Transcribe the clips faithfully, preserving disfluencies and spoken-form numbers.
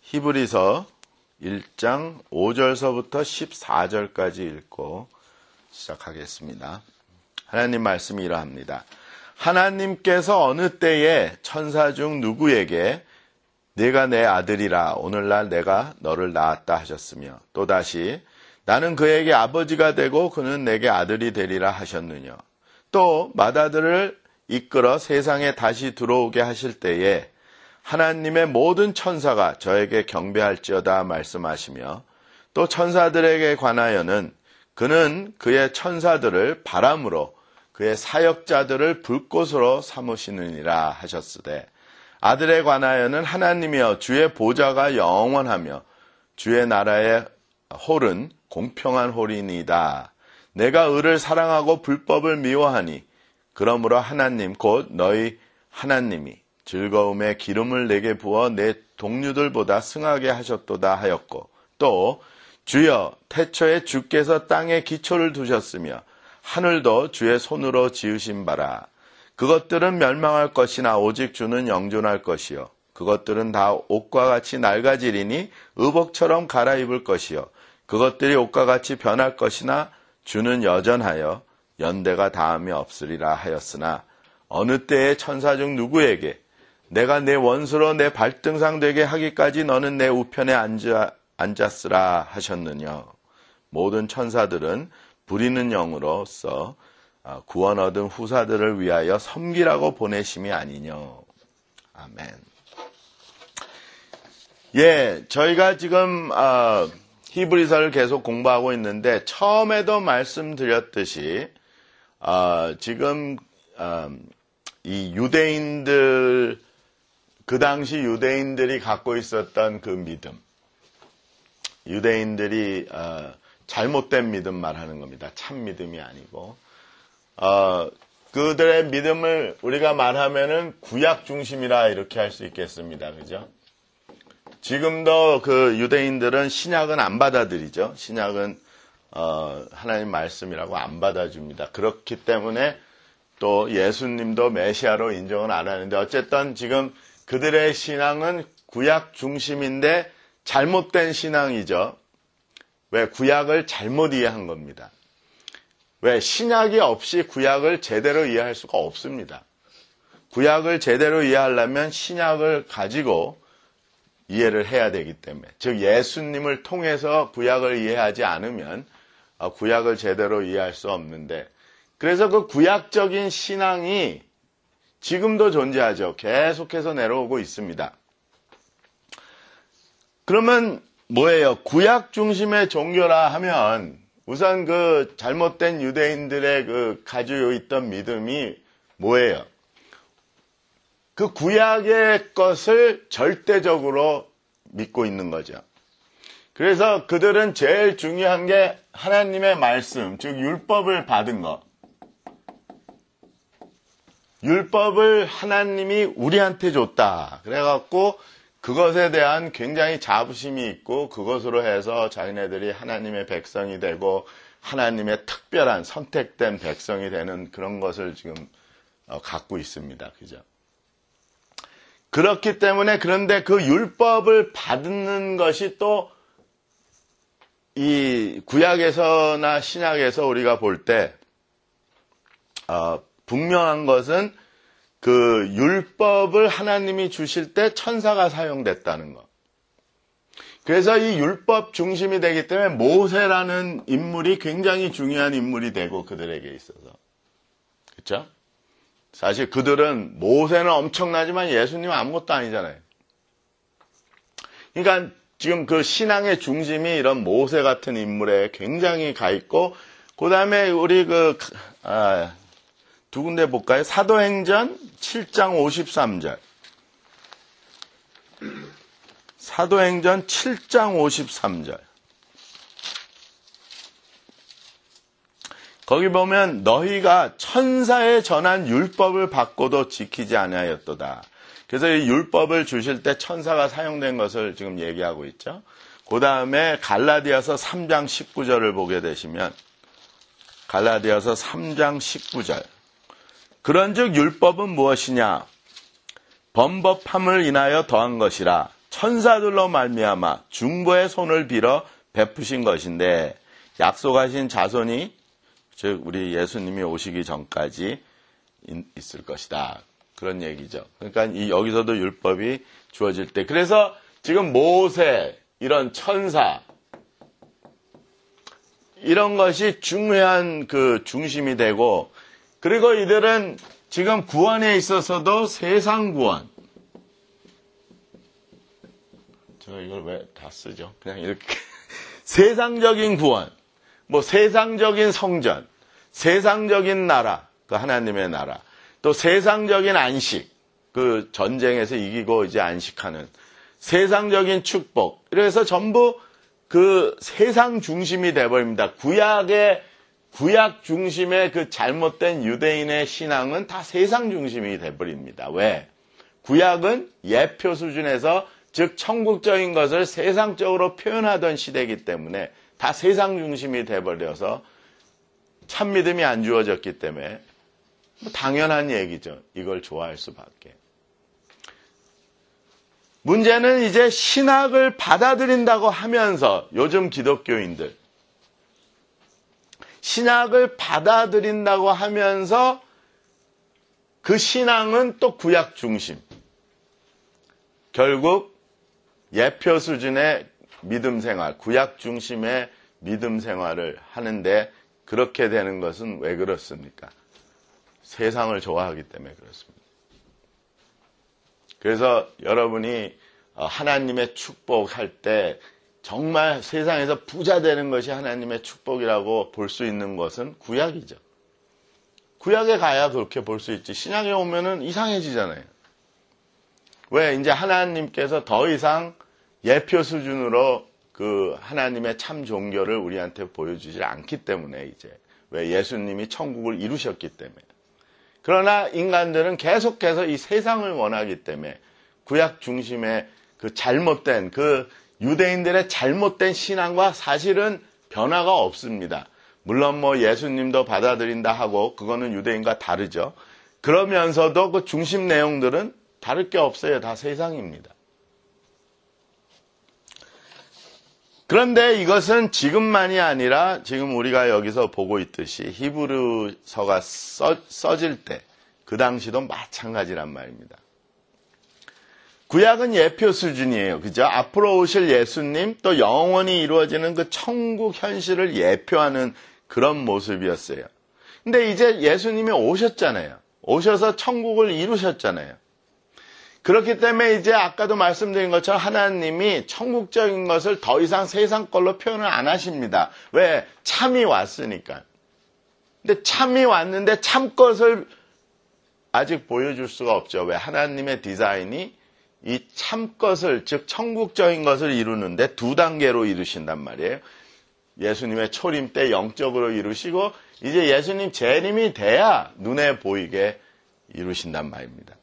히브리서 일 장 오 절서부터 십사 절까지 읽고 시작하겠습니다. 하나님 말씀이 이러합니다. 하나님께서 어느 때에 천사 중 누구에게 네가 내 아들이라 오늘날 내가 너를 낳았다 하셨으며 또다시 나는 그에게 아버지가 되고 그는 내게 아들이 되리라 하셨느냐. 또 맏아들을 이끌어 세상에 다시 들어오게 하실 때에 하나님의 모든 천사가 저에게 경배할지어다 말씀하시며 또 천사들에게 관하여는 그는 그의 천사들을 바람으로 그의 사역자들을 불꽃으로 삼으시느니라 하셨으되 아들에 관하여는 하나님이여 주의 보좌가 영원하며 주의 나라의 홀은 공평한 홀이니이다. 내가 의를 사랑하고 불법을 미워하니 그러므로 하나님 곧 너희 하나님이 즐거움의 기름을 내게 부어 내 동류들보다 승하게 하셨도다 하였고 또 주여 태초에 주께서 땅에 기초를 두셨으며 하늘도 주의 손으로 지으신 바라. 그것들은 멸망할 것이나 오직 주는 영존할 것이요 그것들은 다 옷과 같이 낡아지리니 의복처럼 갈아입을 것이요 그것들이 옷과 같이 변할 것이나 주는 여전하여 연대가 다함이 없으리라 하였으나 어느 때에 천사 중 누구에게 내가 내 원수로 내 발등상 되게 하기까지 너는 내 우편에 앉아, 앉았으라 하셨느냐. 모든 천사들은 부리는 영으로서 구원 얻은 후사들을 위하여 섬기라고 보내심이 아니냐. 아멘. 예, 저희가 지금 어, 히브리서를 계속 공부하고 있는데 처음에도 말씀드렸듯이 어, 지금 어, 이 유대인들 그 당시 유대인들이 갖고 있었던 그 믿음, 유대인들이 어, 잘못된 믿음 말하는 겁니다. 참 믿음이 아니고 어, 그들의 믿음을 우리가 말하면은 구약 중심이라 이렇게 할 수 있겠습니다. 그죠? 지금도 그 유대인들은 신약은 안 받아들이죠. 신약은 어, 하나님 말씀이라고 안 받아줍니다. 그렇기 때문에 또 예수님도 메시아로 인정은 안 하는데 어쨌든 지금 그들의 신앙은 구약 중심인데 잘못된 신앙이죠. 왜? 구약을 잘못 이해한 겁니다. 왜? 신약이 없이 구약을 제대로 이해할 수가 없습니다. 구약을 제대로 이해하려면 신약을 가지고 이해를 해야 되기 때문에 즉 예수님을 통해서 구약을 이해하지 않으면 구약을 제대로 이해할 수 없는데 그래서 그 구약적인 신앙이 지금도 존재하죠. 계속해서 내려오고 있습니다. 그러면 뭐예요? 구약 중심의 종교라 하면 우선 그 잘못된 유대인들의 그 가지고 있던 믿음이 뭐예요? 그 구약의 것을 절대적으로 믿고 있는 거죠. 그래서 그들은 제일 중요한 게 하나님의 말씀, 즉 율법을 받은 것. 율법을 하나님이 우리한테 줬다. 그래갖고 그것에 대한 굉장히 자부심이 있고 그것으로 해서 자기네들이 하나님의 백성이 되고 하나님의 특별한 선택된 백성이 되는 그런 것을 지금 갖고 있습니다. 그죠? 그렇기 때문에 그런데 그 율법을 받는 것이 또 이 구약에서나 신약에서 우리가 볼 때 어, 분명한 것은 그 율법을 하나님이 주실 때 천사가 사용됐다는 것. 그래서 이 율법 중심이 되기 때문에 모세라는 인물이 굉장히 중요한 인물이 되고 그들에게 있어서. 그렇죠? 사실 그들은 모세는 엄청나지만 예수님은 아무것도 아니잖아요. 그러니까 지금 그 신앙의 중심이 이런 모세 같은 인물에 굉장히 가 있고 그 다음에 우리 그 아, 두 군데 볼까요? 사도행전 칠 장 오십삼 절. 사도행전 칠 장 오십삼 절. 거기 보면 너희가 천사에 전한 율법을 받고도 지키지 아니하였도다. 그래서 이 율법을 주실 때 천사가 사용된 것을 지금 얘기하고 있죠. 그 다음에 갈라디아서 삼 장 십구 절을 보게 되시면 갈라디아서 삼 장 십구 절. 그런즉 율법은 무엇이냐? 범법함을 인하여 더한 것이라 천사들로 말미암아 중보의 손을 빌어 베푸신 것인데 약속하신 자손이 즉 우리 예수님이 오시기 전까지 있을 것이다. 그런 얘기죠. 그러니까 이 여기서도 율법이 주어질 때 그래서 지금 모세 이런 천사 이런 것이 중요한 그 중심이 되고 그리고 이들은 지금 구원에 있어서도 세상 구원 저 이걸 왜 다 쓰죠? 그냥 이렇게 세상적인 구원 뭐 세상적인 성전 세상적인 나라 그 하나님의 나라 또 세상적인 안식 그 전쟁에서 이기고 이제 안식하는 세상적인 축복 이래서 전부 그 세상 중심이 돼버립니다. 구약의 구약 중심의 그 잘못된 유대인의 신앙은 다 세상 중심이 돼버립니다. 왜? 구약은 예표 수준에서 즉 천국적인 것을 세상적으로 표현하던 시대이기 때문에 다 세상 중심이 돼버려서 참 믿음이 안 주어졌기 때문에 당연한 얘기죠. 이걸 좋아할 수밖에. 문제는 이제 신학을 받아들인다고 하면서 요즘 기독교인들 신학을 받아들인다고 하면서 그 신앙은 또 구약 중심. 결국 예표 수준의 믿음 생활, 구약 중심의 믿음 생활을 하는데 그렇게 되는 것은 왜 그렇습니까? 세상을 좋아하기 때문에 그렇습니다. 그래서 여러분이 하나님의 축복할 때 정말 세상에서 부자 되는 것이 하나님의 축복이라고 볼 수 있는 것은 구약이죠. 구약에 가야 그렇게 볼 수 있지. 신약에 오면은 이상해지잖아요. 왜? 이제 하나님께서 더 이상 예표 수준으로 그 하나님의 참 종교를 우리한테 보여주지 않기 때문에 이제 왜 예수님이 천국을 이루셨기 때문에. 그러나 인간들은 계속해서 이 세상을 원하기 때문에 구약 중심의 그 잘못된 그 유대인들의 잘못된 신앙과 사실은 변화가 없습니다. 물론 뭐 예수님도 받아들인다 하고 그거는 유대인과 다르죠. 그러면서도 그 중심 내용들은 다를 게 없어요. 다 세상입니다. 그런데 이것은 지금만이 아니라 지금 우리가 여기서 보고 있듯이 히브리서가 써, 써질 때 그 당시도 마찬가지란 말입니다. 구약은 예표 수준이에요. 그죠? 앞으로 오실 예수님 또 영원히 이루어지는 그 천국 현실을 예표하는 그런 모습이었어요. 근데 이제 예수님이 오셨잖아요. 오셔서 천국을 이루셨잖아요. 그렇기 때문에 이제 아까도 말씀드린 것처럼 하나님이 천국적인 것을 더 이상 세상 걸로 표현을 안 하십니다. 왜? 참이 왔으니까. 근데 참이 왔는데 참 것을 아직 보여줄 수가 없죠. 왜? 하나님의 디자인이 이 참 것을, 즉 천국적인 것을 이루는데 두 단계로 이루신단 말이에요. 예수님의 초림 때 영적으로 이루시고 이제 예수님 재림이 돼야 눈에 보이게 이루신단 말입니다.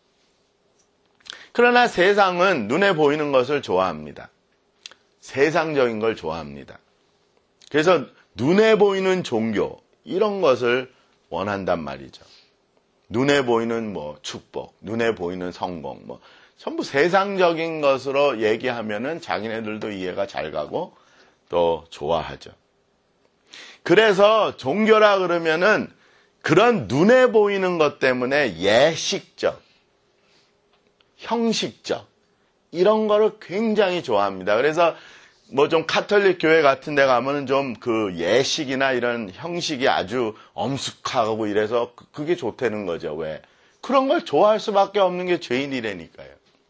그러나 세상은 눈에 보이는 것을 좋아합니다. 세상적인 걸 좋아합니다. 그래서 눈에 보이는 종교 이런 것을 원한단 말이죠. 눈에 보이는 뭐 축복, 눈에 보이는 성공, 뭐 전부 세상적인 것으로 얘기하면은 자기네들도 이해가 잘 가고 또 좋아하죠. 그래서 종교라 그러면은 그런 눈에 보이는 것 때문에 예식적, 형식적 이런 거를 굉장히 좋아합니다. 그래서 뭐 좀 카톨릭 교회 같은 데 가면은 좀 그 예식이나 이런 형식이 아주 엄숙하고 이래서 그게 좋다는 거죠. 왜? 그런 걸 좋아할 수밖에 없는 게 죄인이라니까요.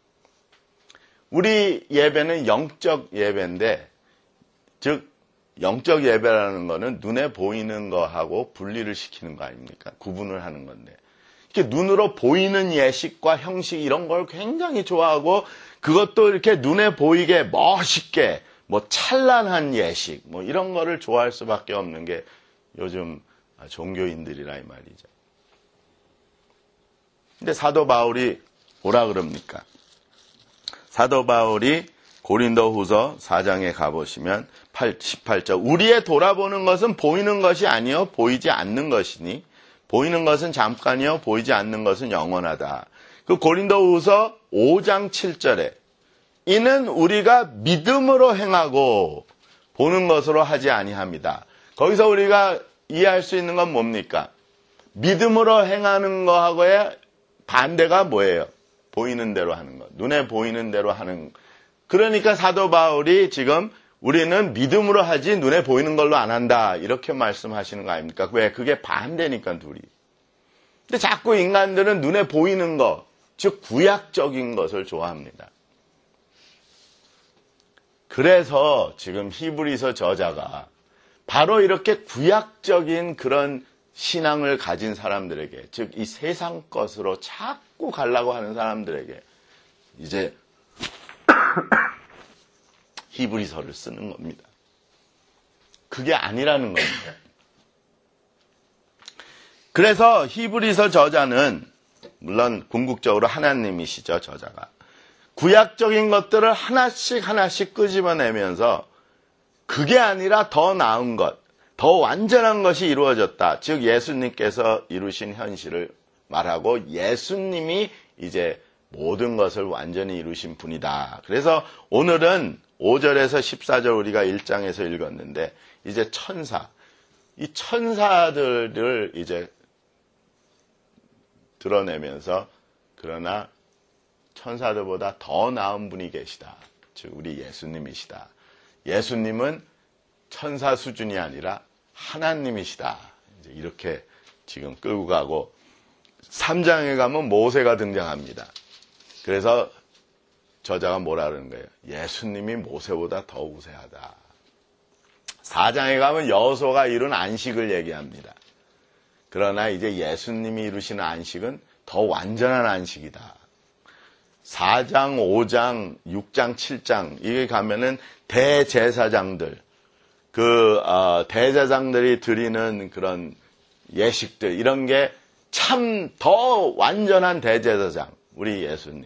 우리 예배는 영적 예배인데, 즉 영적 예배라는 거는 눈에 보이는 거하고 분리를 시키는 거 아닙니까? 구분을 하는 건데. 이렇게 눈으로 보이는 예식과 형식 이런 걸 굉장히 좋아하고 그것도 이렇게 눈에 보이게 멋있게 뭐 찬란한 예식 뭐 이런 거를 좋아할 수밖에 없는 게 요즘 종교인들이라 이 말이죠. 근데 사도 바울이 뭐라 그럽니까? 사도 바울이 고린도후서 사 장에 가보시면 십팔 절 우리의 돌아보는 것은 보이는 것이 아니요 보이지 않는 것이니 보이는 것은 잠깐이요 보이지 않는 것은 영원하다. 그 고린도후서 오 장 칠 절에 이는 우리가 믿음으로 행하고 보는 것으로 하지 아니합니다. 거기서 우리가 이해할 수 있는 건 뭡니까? 믿음으로 행하는 거하고의 반대가 뭐예요? 보이는 대로 하는 것. 눈에 보이는 대로 하는. 그러니까 사도 바울이 지금 우리는 믿음으로 하지 눈에 보이는 걸로 안 한다. 이렇게 말씀하시는 거 아닙니까? 왜? 그게 반대니까 둘이. 근데 자꾸 인간들은 눈에 보이는 것, 즉 구약적인 것을 좋아합니다. 그래서 지금 히브리서 저자가 바로 이렇게 구약적인 그런 신앙을 가진 사람들에게, 즉 이 세상 것으로 자꾸 가려고 하는 사람들에게 이제 히브리서를 쓰는 겁니다. 그게 아니라는 겁니다. 그래서 히브리서 저자는 물론 궁극적으로 하나님이시죠, 저자가. 구약적인 것들을 하나씩 하나씩 끄집어내면서 그게 아니라 더 나은 것, 더 완전한 것이 이루어졌다. 즉 예수님께서 이루신 현실을 말하고 예수님이 이제 모든 것을 완전히 이루신 분이다. 그래서 오늘은 오 절에서 십사 절 우리가 일 장에서 읽었는데 이제 천사, 이 천사들을 이제 드러내면서 그러나 천사들보다 더 나은 분이 계시다. 즉 우리 예수님이시다. 예수님은 천사 수준이 아니라 하나님이시다. 이제 이렇게 지금 끌고 가고 삼 장에 가면 모세가 등장합니다. 그래서 저자가 뭐라 그러는 거예요? 예수님이 모세보다 더 우세하다. 사 장에 가면 여호수아가 이룬 안식을 얘기합니다. 그러나 이제 예수님이 이루시는 안식은 더 완전한 안식이다. 사 장, 오 장, 육 장, 칠 장 이게 가면은 대제사장들, 그 어, 대제사장들이 드리는 그런 예식들 이런 게 참 더 완전한 대제사장 우리 예수님.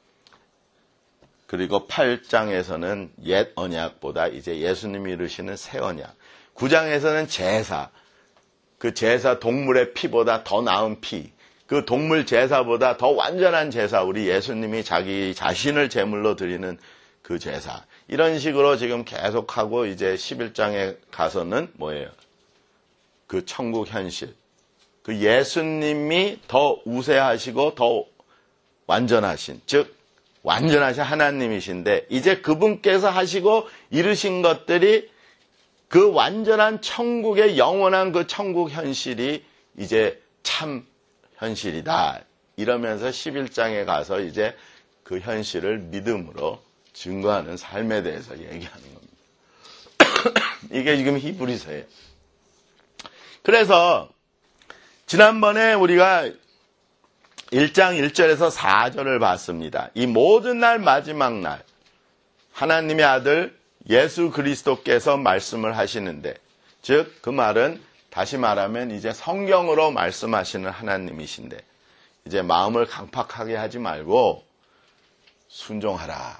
그리고 팔 장에서는 옛 언약보다 이제 예수님이 이루시는 새 언약. 구 장에서는 제사, 그 제사 동물의 피보다 더 나은 피. 그 동물 제사보다 더 완전한 제사, 우리 예수님이 자기 자신을 제물로 드리는 그 제사. 이런 식으로 지금 계속하고 이제 십일 장에 가서는 뭐예요? 그 천국 현실. 그 예수님이 더 우세하시고 더 완전하신, 즉 완전하신 하나님이신데 이제 그분께서 하시고 이루신 것들이 그 완전한 천국의 영원한 그 천국 현실이 이제 참 현실이다. 이러면서 십일 장에 가서 이제 그 현실을 믿음으로 증거하는 삶에 대해서 얘기하는 겁니다. 이게 지금 히브리서예요. 그래서 지난번에 우리가 일 장 일 절에서 사 절을 봤습니다. 이 모든 날 마지막 날 하나님의 아들 예수 그리스도께서 말씀을 하시는데, 즉 그 말은 다시 말하면 이제 성경으로 말씀하시는 하나님이신데 이제 마음을 강팍하게 하지 말고 순종하라.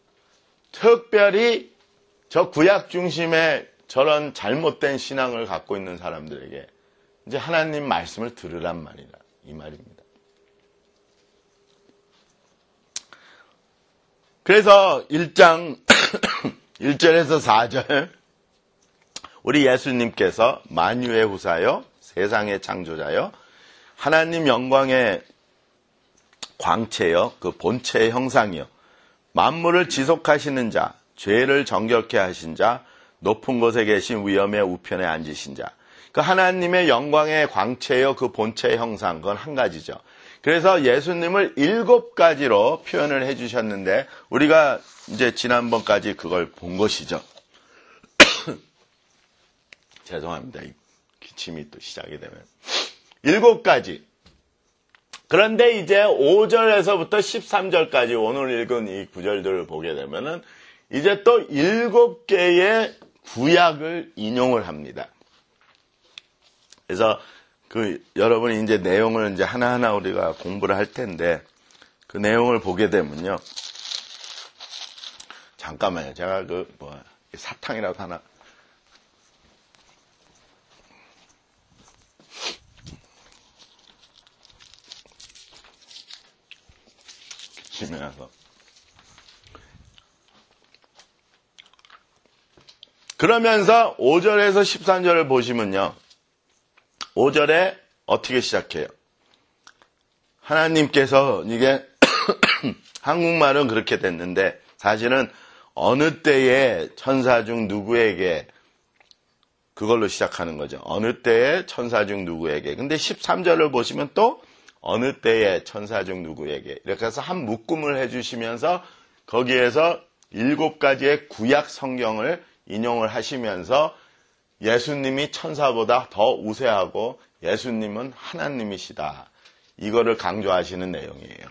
특별히 저 구약 중심의 저런 잘못된 신앙을 갖고 있는 사람들에게 이제 하나님 말씀을 들으란 말이다. 이 말입니다. 그래서 일 장 일 절에서 사 절 우리 예수님께서 만유의 후사요, 세상의 창조자요, 하나님 영광의 광채요, 그 본체의 형상이요, 만물을 지속하시는 자, 죄를 정결케 하신 자, 높은 곳에 계신 위엄의 우편에 앉으신 자. 그 하나님의 영광의 광채요, 그 본체의 형상, 그건 한 가지죠. 그래서 예수님을 일곱 가지로 표현을 해주셨는데 우리가 이제 지난번까지 그걸 본 것이죠. 죄송합니다. 이 기침이 또 시작이 되면. 일곱 가지. 그런데 이제 오 절에서부터 십삼 절까지 오늘 읽은 이 구절들을 보게 되면은 이제 또 일곱 개의 구약을 인용을 합니다. 그래서 그 여러분이 이제 내용을 이제 하나하나 우리가 공부를 할 텐데 그 내용을 보게 되면요. 잠깐만요. 제가 그 뭐 사탕이라도 하나. 기침이 나서. 그러면서 오 절에서 십삼 절을 보시면요. 오 절에 어떻게 시작해요? 하나님께서 이게 한국말은 그렇게 됐는데 사실은 어느 때에 천사 중 누구에게 그걸로 시작하는 거죠. 어느 때에 천사 중 누구에게. 근데 십삼 절을 보시면 또 어느 때에 천사 중 누구에게. 이렇게 해서 한 묶음을 해주시면서 거기에서 일곱 가지의 구약 성경을 인용을 하시면서 예수님이 천사보다 더 우세하고 예수님은 하나님이시다. 이거를 강조하시는 내용이에요.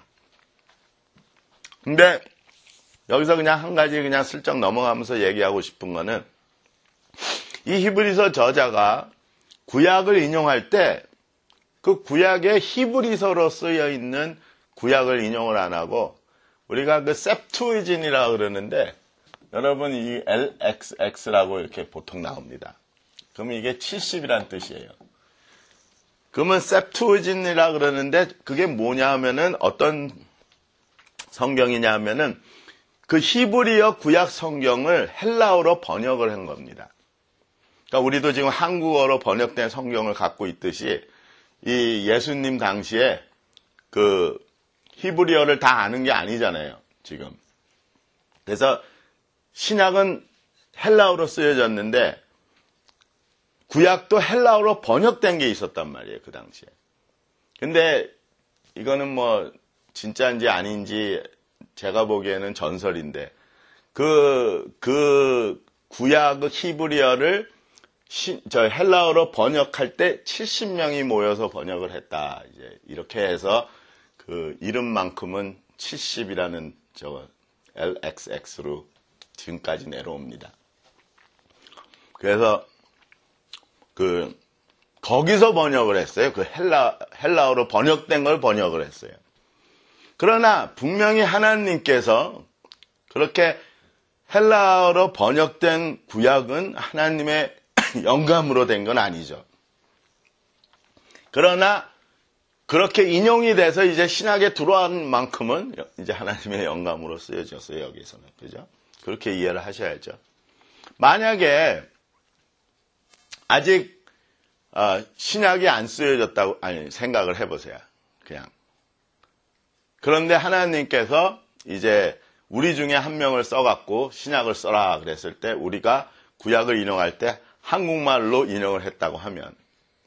근데 여기서 그냥 한 가지 그냥 슬쩍 넘어가면서 얘기하고 싶은 거는 이 히브리서 저자가 구약을 인용할 때 그 구약의 히브리서로 쓰여 있는 구약을 인용을 안 하고 우리가 그 셉투이진이라고 그러는데 여러분 이 엘엑스엑스라고 이렇게 보통 나옵니다. 그러면 이게 칠십이란 뜻이에요. 그러면 셉투이진이라고 그러는데 그게 뭐냐 하면은 어떤 성경이냐 하면은 그 히브리어 구약 성경을 헬라어로 번역을 한 겁니다. 그러니까 우리도 지금 한국어로 번역된 성경을 갖고 있듯이 이 예수님 당시에 그 히브리어를 다 아는 게 아니잖아요, 지금. 그래서 신약은 헬라어로 쓰여졌는데 구약도 헬라어로 번역된 게 있었단 말이에요, 그 당시에. 근데 이거는 뭐 진짜인지 아닌지 제가 보기에는 전설인데 그, 그 구약 히브리어를 시, 저 헬라어로 번역할 때 칠십 명이 모여서 번역을 했다. 이제 이렇게 해서 그 이름만큼은 칠십이라는 저 엘엑스엑스로 지금까지 내려옵니다. 그래서 그 거기서 번역을 했어요. 그 헬라 헬라어로 번역된 걸 번역을 했어요. 그러나 분명히 하나님께서 그렇게 헬라어로 번역된 구약은 하나님의 영감으로 된 건 아니죠. 그러나 그렇게 인용이 돼서 이제 신약에 들어온 만큼은 이제 하나님의 영감으로 쓰여졌어요, 여기서는. 그죠? 그렇게 이해를 하셔야죠. 만약에 아직 어, 신약이 안 쓰여졌다고 아니 생각을 해보세요. 그냥. 그런데 하나님께서 이제 우리 중에 한 명을 써갖고 신약을 써라 그랬을 때 우리가 구약을 인용할 때 한국말로 인용을 했다고 하면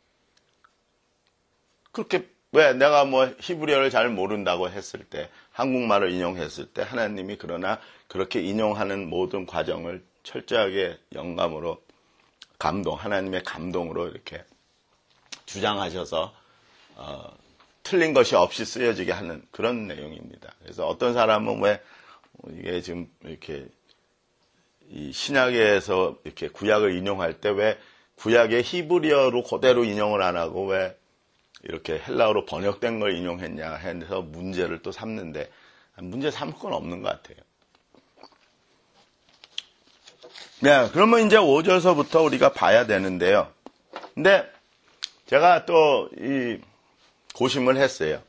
그렇게 왜 내가 뭐 히브리어를 잘 모른다고 했을 때 한국말을 인용했을 때 하나님이 그러나 그렇게 인용하는 모든 과정을 철저하게 영감으로 감동, 하나님의 감동으로 이렇게 주장하셔서 어, 틀린 것이 없이 쓰여지게 하는 그런 내용입니다. 그래서 어떤 사람은 왜 이게 지금 이렇게 이 신약에서 이렇게 구약을 인용할 때 왜 구약의 히브리어로 그대로 인용을 안 하고 왜 이렇게 헬라어로 번역된 걸 인용했냐 해서 문제를 또 삼는데 문제 삼을 건 없는 것 같아요. 네, 그러면 이제 오 절서부터 우리가 봐야 되는데요. 근데 제가 또 이 고심을 했어요.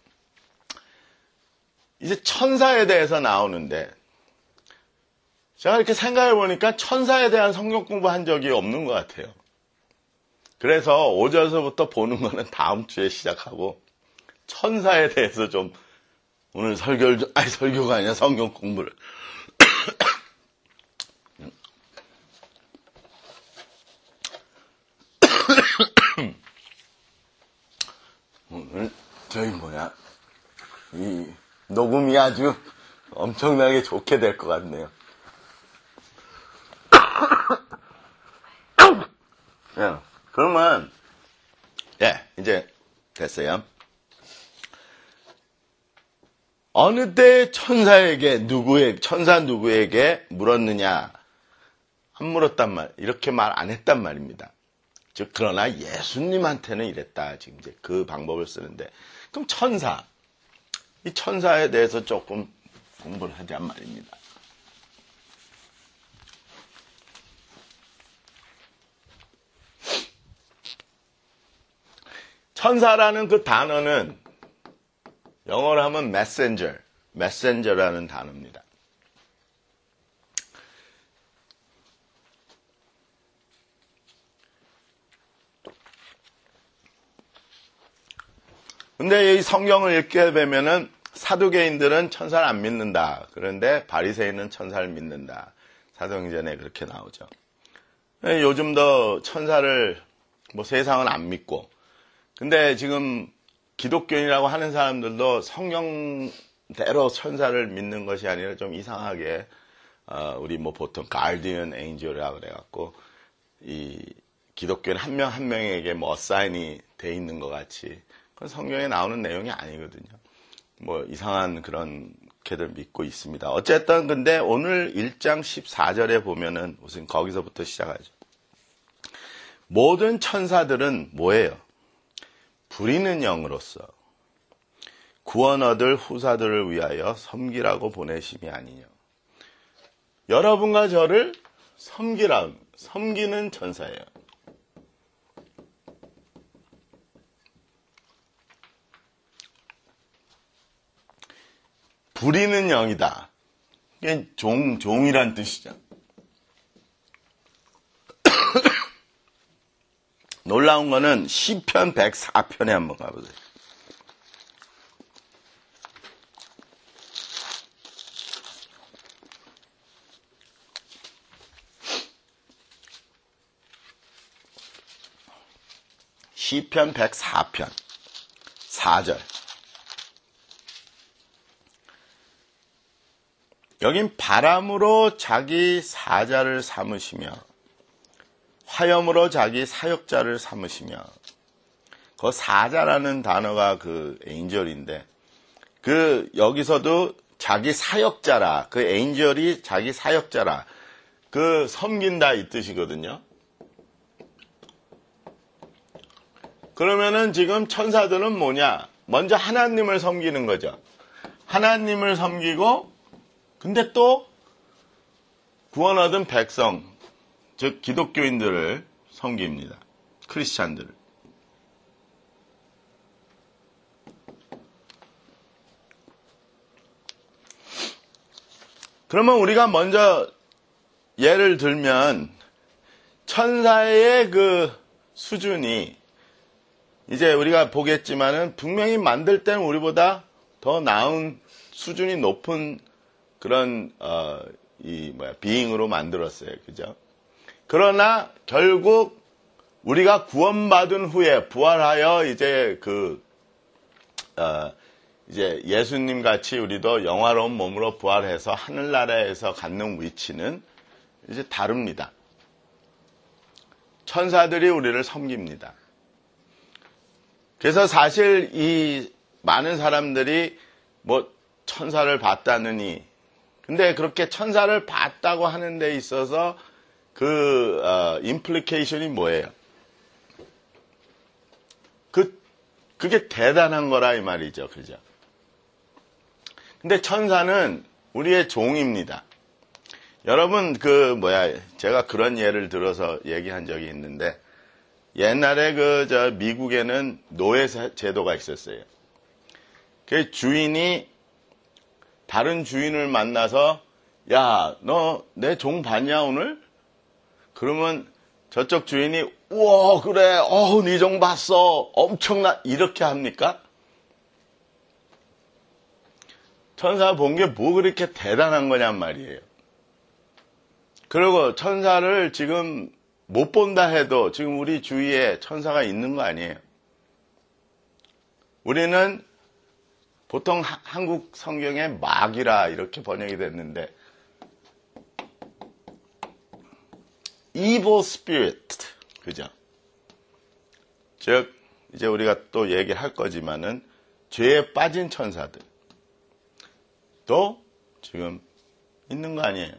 이제 천사에 대해서 나오는데 제가 이렇게 생각해 보니까 천사에 대한 성경 공부한 적이 없는 것 같아요. 그래서 오 절서부터 보는 거는 다음 주에 시작하고 천사에 대해서 좀 오늘 설교를 좀, 아니 설교가 아니라 성경 공부를 오늘 저희 뭐야 이 녹음이 아주 엄청나게 좋게 될 것 같네요. 예, 그러면 예 이제 됐어요. 어느 때 천사에게 누구에 천사 누구에게 물었느냐 안 물었단 말 이렇게 말 안 했단 말입니다. 즉 그러나 예수님한테는 이랬다. 지금 이제 그 방법을 쓰는데 그럼 천사 이 천사에 대해서 조금 공부를 하자는 말입니다. 천사라는 그 단어는 영어로 하면 messenger, messenger라는 단어입니다. 근데 이 성경을 읽게 되면은 사두개인들은 천사를 안 믿는다. 그런데 바리새인은 천사를 믿는다. 사도행전에 그렇게 나오죠. 요즘도 천사를 뭐 세상은 안 믿고, 근데 지금 기독교인이라고 하는 사람들도 성경대로 천사를 믿는 것이 아니라 좀 이상하게 어, 우리 뭐 보통 가디언 엔젤이라고 그래갖고 이 기독교인 한 명 한 명에게 뭐 어사인이 돼 있는 것 같이, 그건 성경에 나오는 내용이 아니거든요. 뭐 이상한 그런 걔들 믿고 있습니다. 어쨌든 근데 오늘 일 장 십사 절에 보면은 우선 거기서부터 시작하죠. 모든 천사들은 뭐예요? 부리는 영으로서 구원 얻을 후사들을 위하여 섬기라고 보내심이 아니냐. 여러분과 저를 섬기라, 섬기는 천사예요. 부리는 영이다. 이게 종, 종이란 뜻이죠. 놀라운 거는 시편 백사 편에 한번 가보세요. 시편 백사 편 사 절. 여긴 바람으로 자기 사자를 삼으시며 화염으로 자기 사역자를 삼으시며, 그 사자라는 단어가 그 엔젤인데, 그 여기서도 자기 사역자라, 그 엔젤이 자기 사역자라, 그 섬긴다 이 뜻이거든요. 그러면은 지금 천사들은 뭐냐? 먼저 하나님을 섬기는 거죠. 하나님을 섬기고, 근데 또 구원 얻은 백성, 즉 기독교인들을 섬깁니다. 크리스찬들을. 그러면 우리가 먼저 예를 들면 천사의 그 수준이 이제 우리가 보겠지만은 분명히 만들 때는 우리보다 더 나은 수준이 높은 그런 어, 이 뭐야 비잉으로 만들었어요, 그죠? 그러나 결국 우리가 구원받은 후에 부활하여 이제 그 어, 이제 예수님 같이 우리도 영화로운 몸으로 부활해서 하늘나라에서 갖는 위치는 이제 다릅니다. 천사들이 우리를 섬깁니다. 그래서 사실 이 많은 사람들이 뭐 천사를 봤다느니, 근데 그렇게 천사를 봤다고 하는 데 있어서 그 어, 임플리케이션이 뭐예요? 그 그게 대단한 거라 이 말이죠, 그죠? 근데 천사는 우리의 종입니다. 여러분 그 뭐야 제가 그런 예를 들어서 얘기한 적이 있는데, 옛날에 그 저 미국에는 노예 제도가 있었어요. 그 주인이 다른 주인을 만나서 야, 너 내 종 봤냐 오늘? 그러면 저쪽 주인이 우와 그래, 어우 네 종 봤어, 엄청나, 이렇게 합니까? 천사 본 게 뭐 그렇게 대단한 거냔 말이에요. 그리고 천사를 지금 못 본다 해도 지금 우리 주위에 천사가 있는 거 아니에요. 우리는 보통 하, 한국 성경에 마귀라 이렇게 번역이 됐는데 evil spirit, 그죠? 즉 이제 우리가 또 얘기할 거지만은 죄에 빠진 천사들 또 지금 있는 거 아니에요.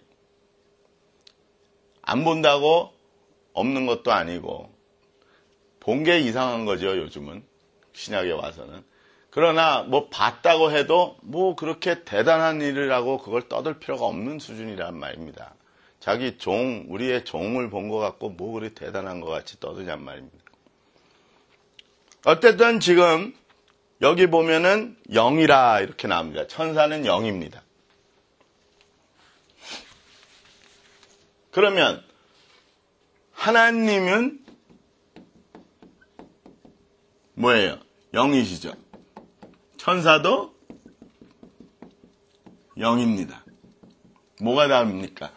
안 본다고 없는 것도 아니고 본 게 이상한 거죠, 요즘은. 신약에 와서는. 그러나 뭐 봤다고 해도 뭐 그렇게 대단한 일이라고 그걸 떠들 필요가 없는 수준이란 말입니다. 자기 종, 우리의 종을 본 것 같고 뭐 그리 대단한 것 같이 떠드냔 말입니다. 어쨌든 지금 여기 보면은 영이라 이렇게 나옵니다. 천사는 영입니다. 그러면 하나님은 뭐예요? 영이시죠. 천사도 영입니다. 뭐가 다릅니까?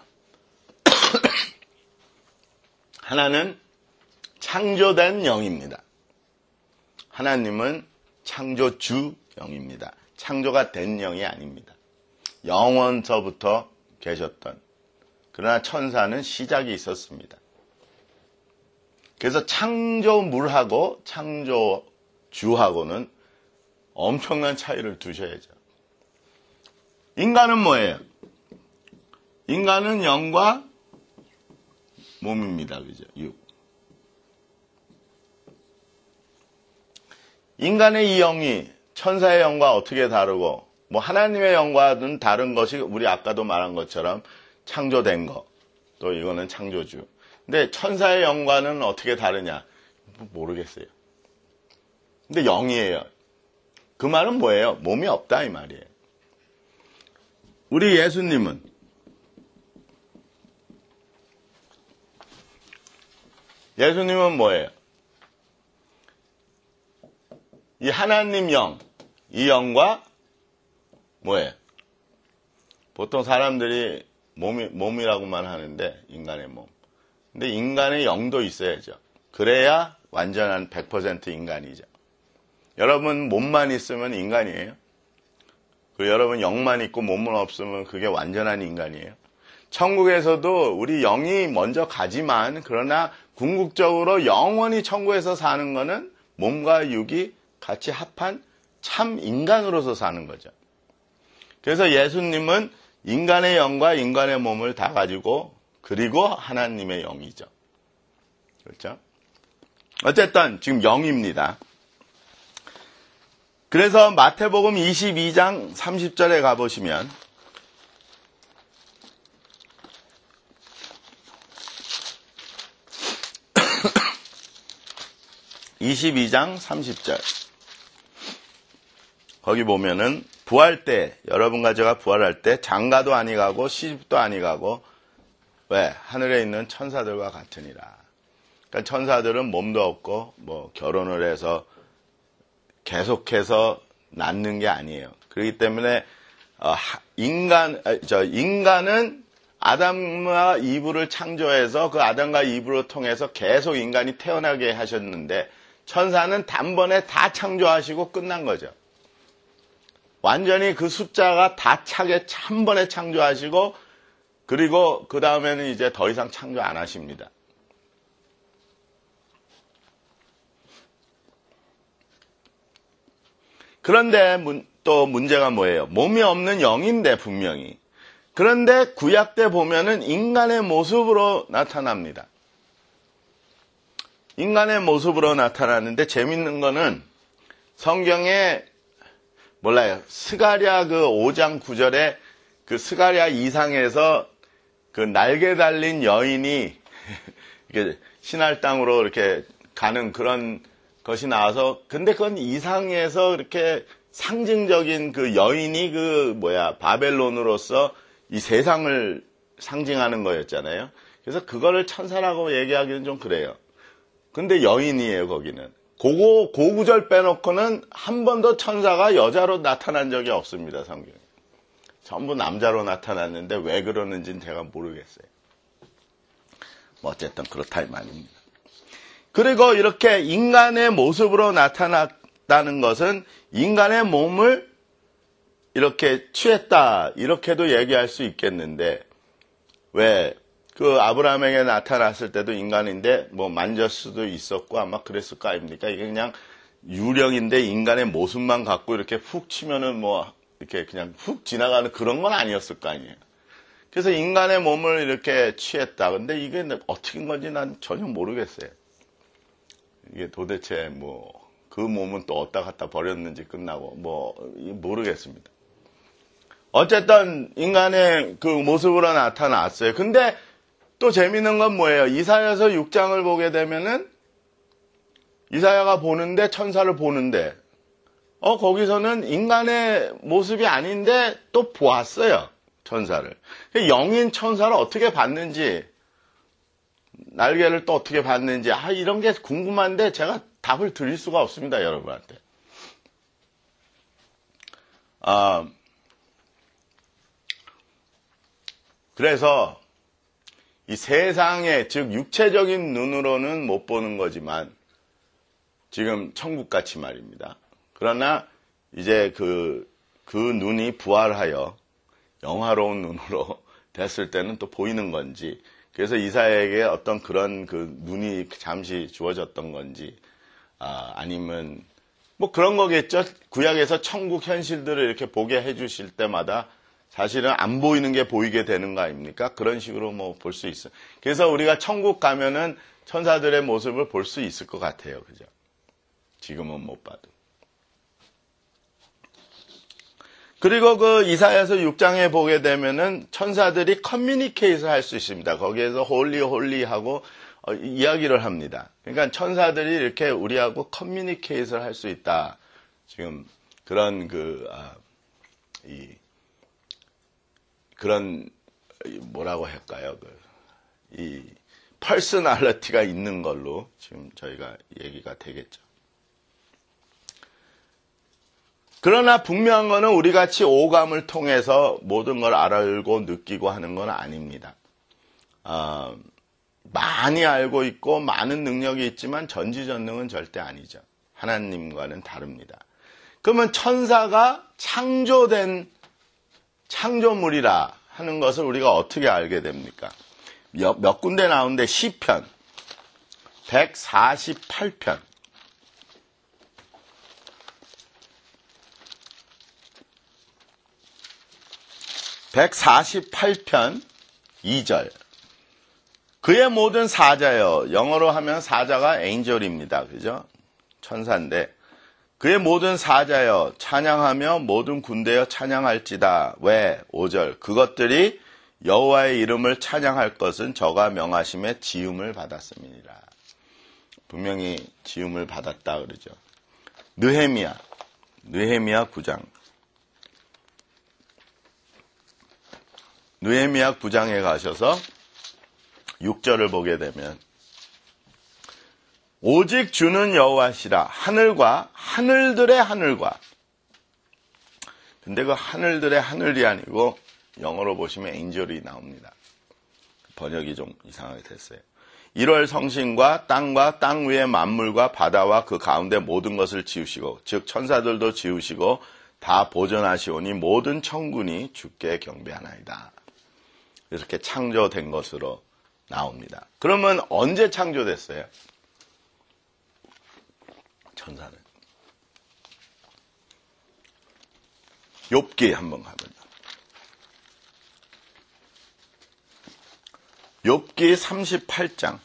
하나는 창조된 영입니다. 하나님은 창조주 영입니다. 창조가 된 영이 아닙니다. 영원서부터 계셨던. 그러나 천사는 시작이 있었습니다. 그래서 창조물하고 창조주하고는 엄청난 차이를 두셔야죠. 인간은 뭐예요? 인간은 영과 몸입니다. 그죠? 육. 인간의 이 영이 천사의 영과 어떻게 다르고, 뭐 하나님의 영과는 다른 것이 우리 아까도 말한 것처럼 창조된 거, 또 이거는 창조주. 근데 천사의 영과는 어떻게 다르냐? 모르겠어요. 근데 영이에요. 그 말은 뭐예요? 몸이 없다 이 말이에요. 우리 예수님은 예수님은 뭐예요? 이 하나님 영, 이 영과 뭐예요? 보통 사람들이 몸이, 몸이라고만 하는데 인간의 몸. 근데 인간의 영도 있어야죠. 그래야 완전한 백 퍼센트 인간이죠. 여러분 몸만 있으면 인간이에요. 그 여러분 영만 있고 몸은 없으면 그게 완전한 인간이에요. 천국에서도 우리 영이 먼저 가지만 그러나 궁극적으로 영원히 천국에서 사는 거는 몸과 육이 같이 합한 참 인간으로서 사는 거죠. 그래서 예수님은 인간의 영과 인간의 몸을 다 가지고 그리고 하나님의 영이죠. 그렇죠? 어쨌든 지금 영입니다. 그래서 마태복음 이십이 장 삼십 절에 가보시면 이십이 장 삼십 절 거기 보면은 부활 때 여러분과 제가 부활할 때 장가도 아니 가고 시집도 아니 가고 왜? 하늘에 있는 천사들과 같으니라. 그러니까 천사들은 몸도 없고 뭐 결혼을 해서 계속해서 낳는 게 아니에요. 그렇기 때문에 어, 인간 저 인간은 아담과 이브를 창조해서 그 아담과 이브를 통해서 계속 인간이 태어나게 하셨는데 천사는 단번에 다 창조하시고 끝난 거죠. 완전히 그 숫자가 다 차게 한 번에 창조하시고 그리고 그 다음에는 이제 더 이상 창조 안 하십니다. 그런데 문, 또 문제가 뭐예요? 몸이 없는 영인데 분명히. 그런데 구약 때 보면은 인간의 모습으로 나타납니다. 인간의 모습으로 나타나는데 재밌는 거는 성경에 몰라요. 스가랴 그 오 장 구 절에 그 스가랴 이상에서 그 날개 달린 여인이 이렇게 신할 땅으로 이렇게 가는 그런 것이 나와서 근데 그건 이상에서 이렇게 상징적인 그 여인이 그 뭐야 바벨론으로서 이 세상을 상징하는 거였잖아요. 그래서 그거를 천사라고 얘기하기는 좀 그래요. 근데 여인이에요 거기는. 그거 고구절 빼놓고는 한 번도 천사가 여자로 나타난 적이 없습니다 성경에. 전부 남자로 나타났는데 왜 그러는지는 제가 모르겠어요. 뭐 어쨌든 그렇다 이 말입니다. 그리고 이렇게 인간의 모습으로 나타났다는 것은 인간의 몸을 이렇게 취했다 이렇게도 얘기할 수 있겠는데 왜 그 아브라함에게 나타났을 때도 인간인데 뭐 만질 수도 있었고 아마 그랬을 거 아닙니까? 이게 그냥 유령인데 인간의 모습만 갖고 이렇게 훅 치면은 뭐 이렇게 그냥 훅 지나가는 그런 건 아니었을 거 아니에요. 그래서 인간의 몸을 이렇게 취했다. 근데 이게 어떻게 된 건지 난 전혀 모르겠어요. 이게 도대체 뭐 그 몸은 또 어디다 갖다 버렸는지 끝나고 뭐 모르겠습니다. 어쨌든 인간의 그 모습으로 나타났어요. 근데 또 재밌는 건 뭐예요? 이사야서 육 장을 보게 되면은 이사야가 보는데 천사를 보는데 어 거기서는 인간의 모습이 아닌데 또 보았어요. 천사를. 영인 천사를 어떻게 봤는지 날개를 또 어떻게 봤는지 아 이런 게 궁금한데 제가 답을 드릴 수가 없습니다. 여러분한테. 어, 그래서 이 세상에, 즉 육체적인 눈으로는 못 보는 거지만 지금 천국같이 말입니다. 그러나 이제 그, 그 눈이 부활하여 영화로운 눈으로 됐을 때는 또 보이는 건지, 그래서 이사야에게 어떤 그런 그 눈이 잠시 주어졌던 건지, 아, 아니면 뭐 그런 거겠죠. 구약에서 천국 현실들을 이렇게 보게 해주실 때마다 사실은 안 보이는 게 보이게 되는 거 아닙니까? 그런 식으로 뭐 볼 수 있어요. 그래서 우리가 천국 가면은 천사들의 모습을 볼 수 있을 것 같아요. 그죠? 지금은 못 봐도. 그리고 그 이사야서 육 장에 보게 되면은 천사들이 커뮤니케이션 할 수 있습니다. 거기에서 홀리 홀리 하고 어, 이야기를 합니다. 그러니까 천사들이 이렇게 우리하고 커뮤니케이션 할 수 있다. 지금 그런 그, 아, 이, 그런, 뭐라고 할까요? 그, 이, 퍼스널리티가 있는 걸로 지금 저희가 얘기가 되겠죠. 그러나 분명한 거는 우리 같이 오감을 통해서 모든 걸 알고 느끼고 하는 건 아닙니다. 어, 많이 알고 있고 많은 능력이 있지만 전지전능은 절대 아니죠. 하나님과는 다릅니다. 그러면 천사가 창조된 창조물이라 하는 것을 우리가 어떻게 알게 됩니까? 몇, 몇 군데 나오는데 시편 백사십팔 편 백사십팔 편 이 절. 그의 모든 사자여, 영어로 하면 사자가 엔젤입니다. 그죠? 천사인데, 그의 모든 사자여 찬양하며 모든 군대여 찬양할지다. 왜? 오 절. 그것들이 여호와의 이름을 찬양할 것은 저가 명하심에 지음을 받았음이니라. 분명히 지음을 받았다 그러죠. 느헤미야, 느헤미야 구 장. 느헤미야 구 장에 가셔서 육 절을 보게 되면 오직 주는 여호와시라. 하늘과 하늘들의 하늘과. 근데 그 하늘들의 하늘이 아니고 영어로 보시면 엔젤이 나옵니다. 번역이 좀 이상하게 됐어요. 일월 성신과 땅과 땅 위의 만물과 바다와 그 가운데 모든 것을 지으시고 즉 천사들도 지으시고 다 보존하시오니 모든 천군이 주께 경배하나이다. 이렇게 창조된 것으로 나옵니다. 그러면 언제 창조됐어요? 천사는. 욥기 한번 가보죠. 욥기 삼십팔 장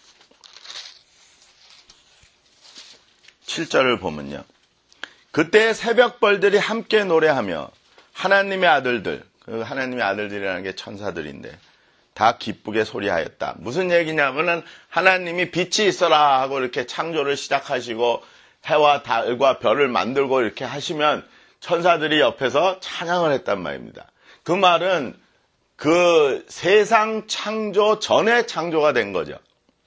칠 절을 보면요. 그때 새벽벌들이 함께 노래하며 하나님의 아들들, 그 하나님의 아들들이라는 게 천사들인데 다 기쁘게 소리하였다. 무슨 얘기냐면은 하나님이 빛이 있어라 하고 이렇게 창조를 시작하시고 해와 달과 별을 만들고 이렇게 하시면 천사들이 옆에서 찬양을 했단 말입니다. 그 말은 그 세상 창조 전에 창조가 된 거죠.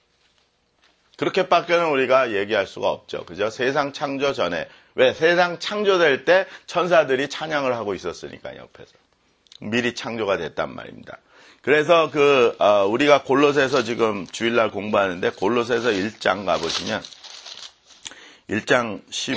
그렇게밖에는 우리가 얘기할 수가 없죠. 그죠? 세상 창조 전에. 왜? 세상 창조될 때 천사들이 찬양을 하고 있었으니까 옆에서. 미리 창조가 됐단 말입니다. 그래서 그 어, 우리가 골로새서 지금 주일날 공부하는데 골로새서 일 장 가보시면 일 장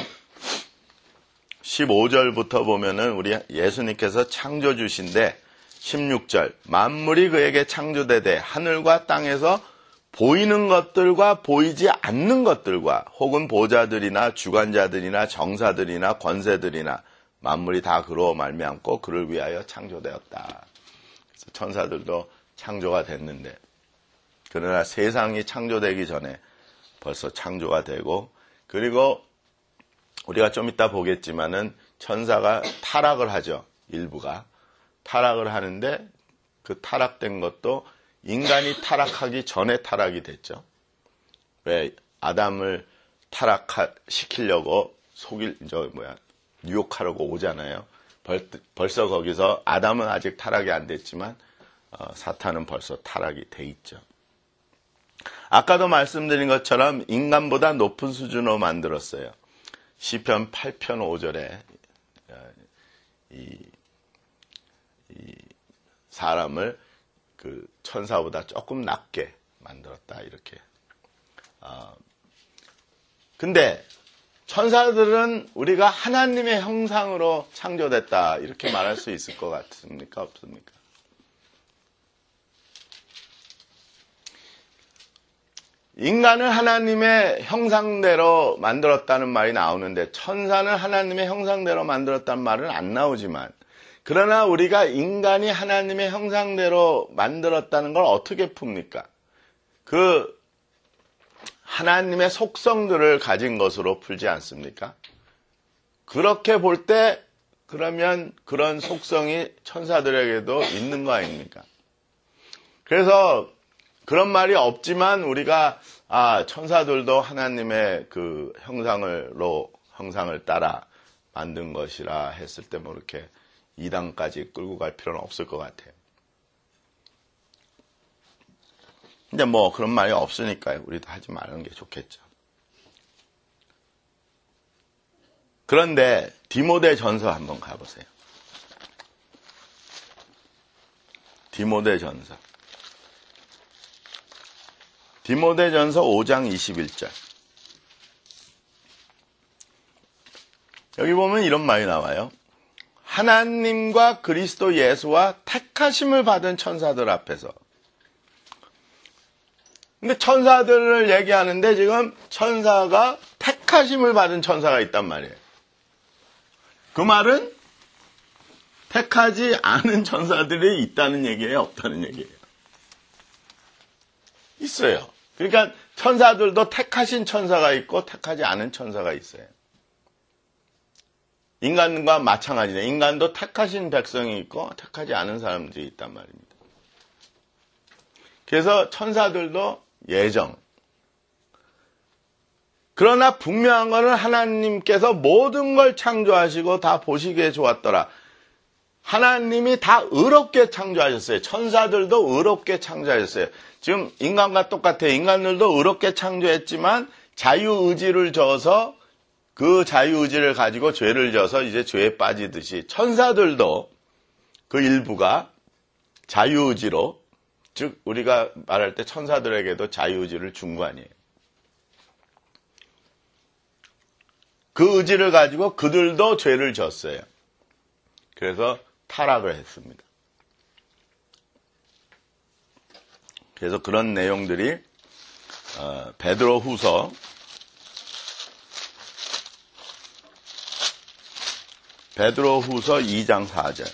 십오 절부터 보면은 우리 예수님께서 창조주신데 십육 절 만물이 그에게 창조되되 하늘과 땅에서 보이는 것들과 보이지 않는 것들과 혹은 보좌들이나 주관자들이나 정사들이나 권세들이나 만물이 다 그로 말미암고 그를 위하여 창조되었다. 그래서 천사들도 창조가 됐는데 그러나 세상이 창조되기 전에 벌써 창조가 되고 그리고 우리가 좀 이따 보겠지만은 천사가 타락을 하죠. 일부가. 타락을 하는데 그 타락된 것도 인간이 타락하기 전에 타락이 됐죠. 왜? 아담을 타락시키려고 속일, 저, 뭐야, 유혹하려고 오잖아요. 벌, 벌써 거기서 아담은 아직 타락이 안 됐지만, 어, 사탄은 벌써 타락이 돼 있죠. 아까도 말씀드린 것처럼 인간보다 높은 수준으로 만들었어요. 시편 팔 편 오 절에 이, 이 사람을 그 천사보다 조금 낮게 만들었다 이렇게. 어, 근데 천사들은 우리가 하나님의 형상으로 창조됐다 이렇게 말할 수 있을 것 같습니까? 없습니까? 인간을 하나님의 형상대로 만들었다는 말이 나오는데 천사는 하나님의 형상대로 만들었다는 말은 안 나오지만, 그러나 우리가 인간이 하나님의 형상대로 만들었다는 걸 어떻게 풉니까? 그 하나님의 속성들을 가진 것으로 풀지 않습니까? 그렇게 볼 때 그러면 그런 속성이 천사들에게도 있는 거 아닙니까? 그래서 그런 말이 없지만 우리가 아 천사들도 하나님의 그 형상을로 형상을 따라 만든 것이라 했을 때 뭐 이렇게 이단까지 끌고 갈 필요는 없을 것 같아요. 근데 뭐 그런 말이 없으니까요. 우리도 하지 말는 게 좋겠죠. 그런데 디모데 전서 한번 가보세요. 디모데 전서. 디모데 전서 오 장 이십일 절. 여기 보면 이런 말이 나와요. 하나님과 그리스도 예수와 택하심을 받은 천사들 앞에서. 근데 천사들을 얘기하는데 지금 천사가 택하심을 받은 천사가 있단 말이에요. 그 말은 택하지 않은 천사들이 있다는 얘기예요? 없다는 얘기예요? 있어요. 그러니까 천사들도 택하신 천사가 있고 택하지 않은 천사가 있어요. 인간과 마찬가지네. 인간도 택하신 백성이 있고 택하지 않은 사람들이 있단 말입니다. 그래서 천사들도 예정. 그러나 분명한 것은 하나님께서 모든 걸 창조하시고 다 보시기에 좋았더라. 하나님이 다 의롭게 창조하셨어요. 천사들도 의롭게 창조하셨어요. 지금 인간과 똑같아요. 인간들도 의롭게 창조했지만 자유의지를 져서 그 자유의지를 가지고 죄를 져서 이제 죄에 빠지듯이 천사들도 그 일부가 자유의지로, 즉 우리가 말할 때 천사들에게도 자유의지를 준 거 아니에요. 그 의지를 가지고 그들도 죄를 졌어요. 그래서 타락을 했습니다. 그래서 그런 내용들이 어, 베드로 후서 베드로 후서 이 장 사 절.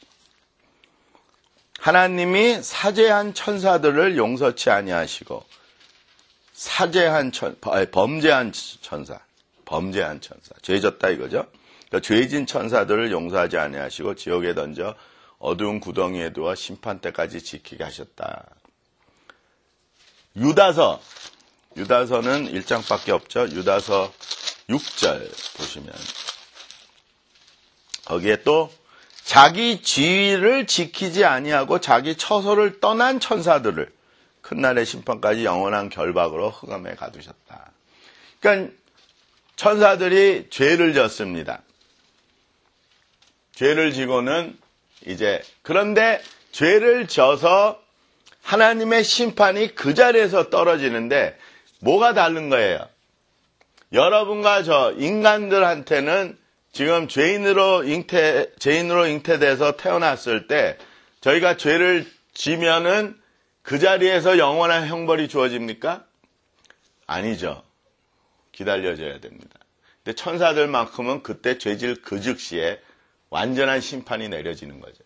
하나님이 사죄한 천사들을 용서치 아니하시고 사죄한 천, 범죄한 천사, 범죄한 천사, 죄졌다 이거죠. 그러니까 죄진 천사들을 용서하지 아니하시고 지옥에 던져 어두운 구덩이에 두어 심판 때까지 지키게 하셨다. 유다서, 유다서는 일 장밖에 없죠. 유다서 육 절 보시면 거기에 또 자기 지위를 지키지 아니하고 자기 처소를 떠난 천사들을 큰날의 심판까지 영원한 결박으로 흑암에 가두셨다. 그러니까 천사들이 죄를 졌습니다. 죄를 지고는 이제, 그런데 죄를 져서 하나님의 심판이 그 자리에서 떨어지는데 뭐가 다른 거예요? 여러분과 저 인간들한테는 지금 죄인으로 잉태, 죄인으로 잉태돼서 태어났을 때 저희가 죄를 지면은 그 자리에서 영원한 형벌이 주어집니까? 아니죠. 기다려져야 됩니다. 근데 천사들만큼은 그때 죄질 그 즉시에 완전한 심판이 내려지는 거죠.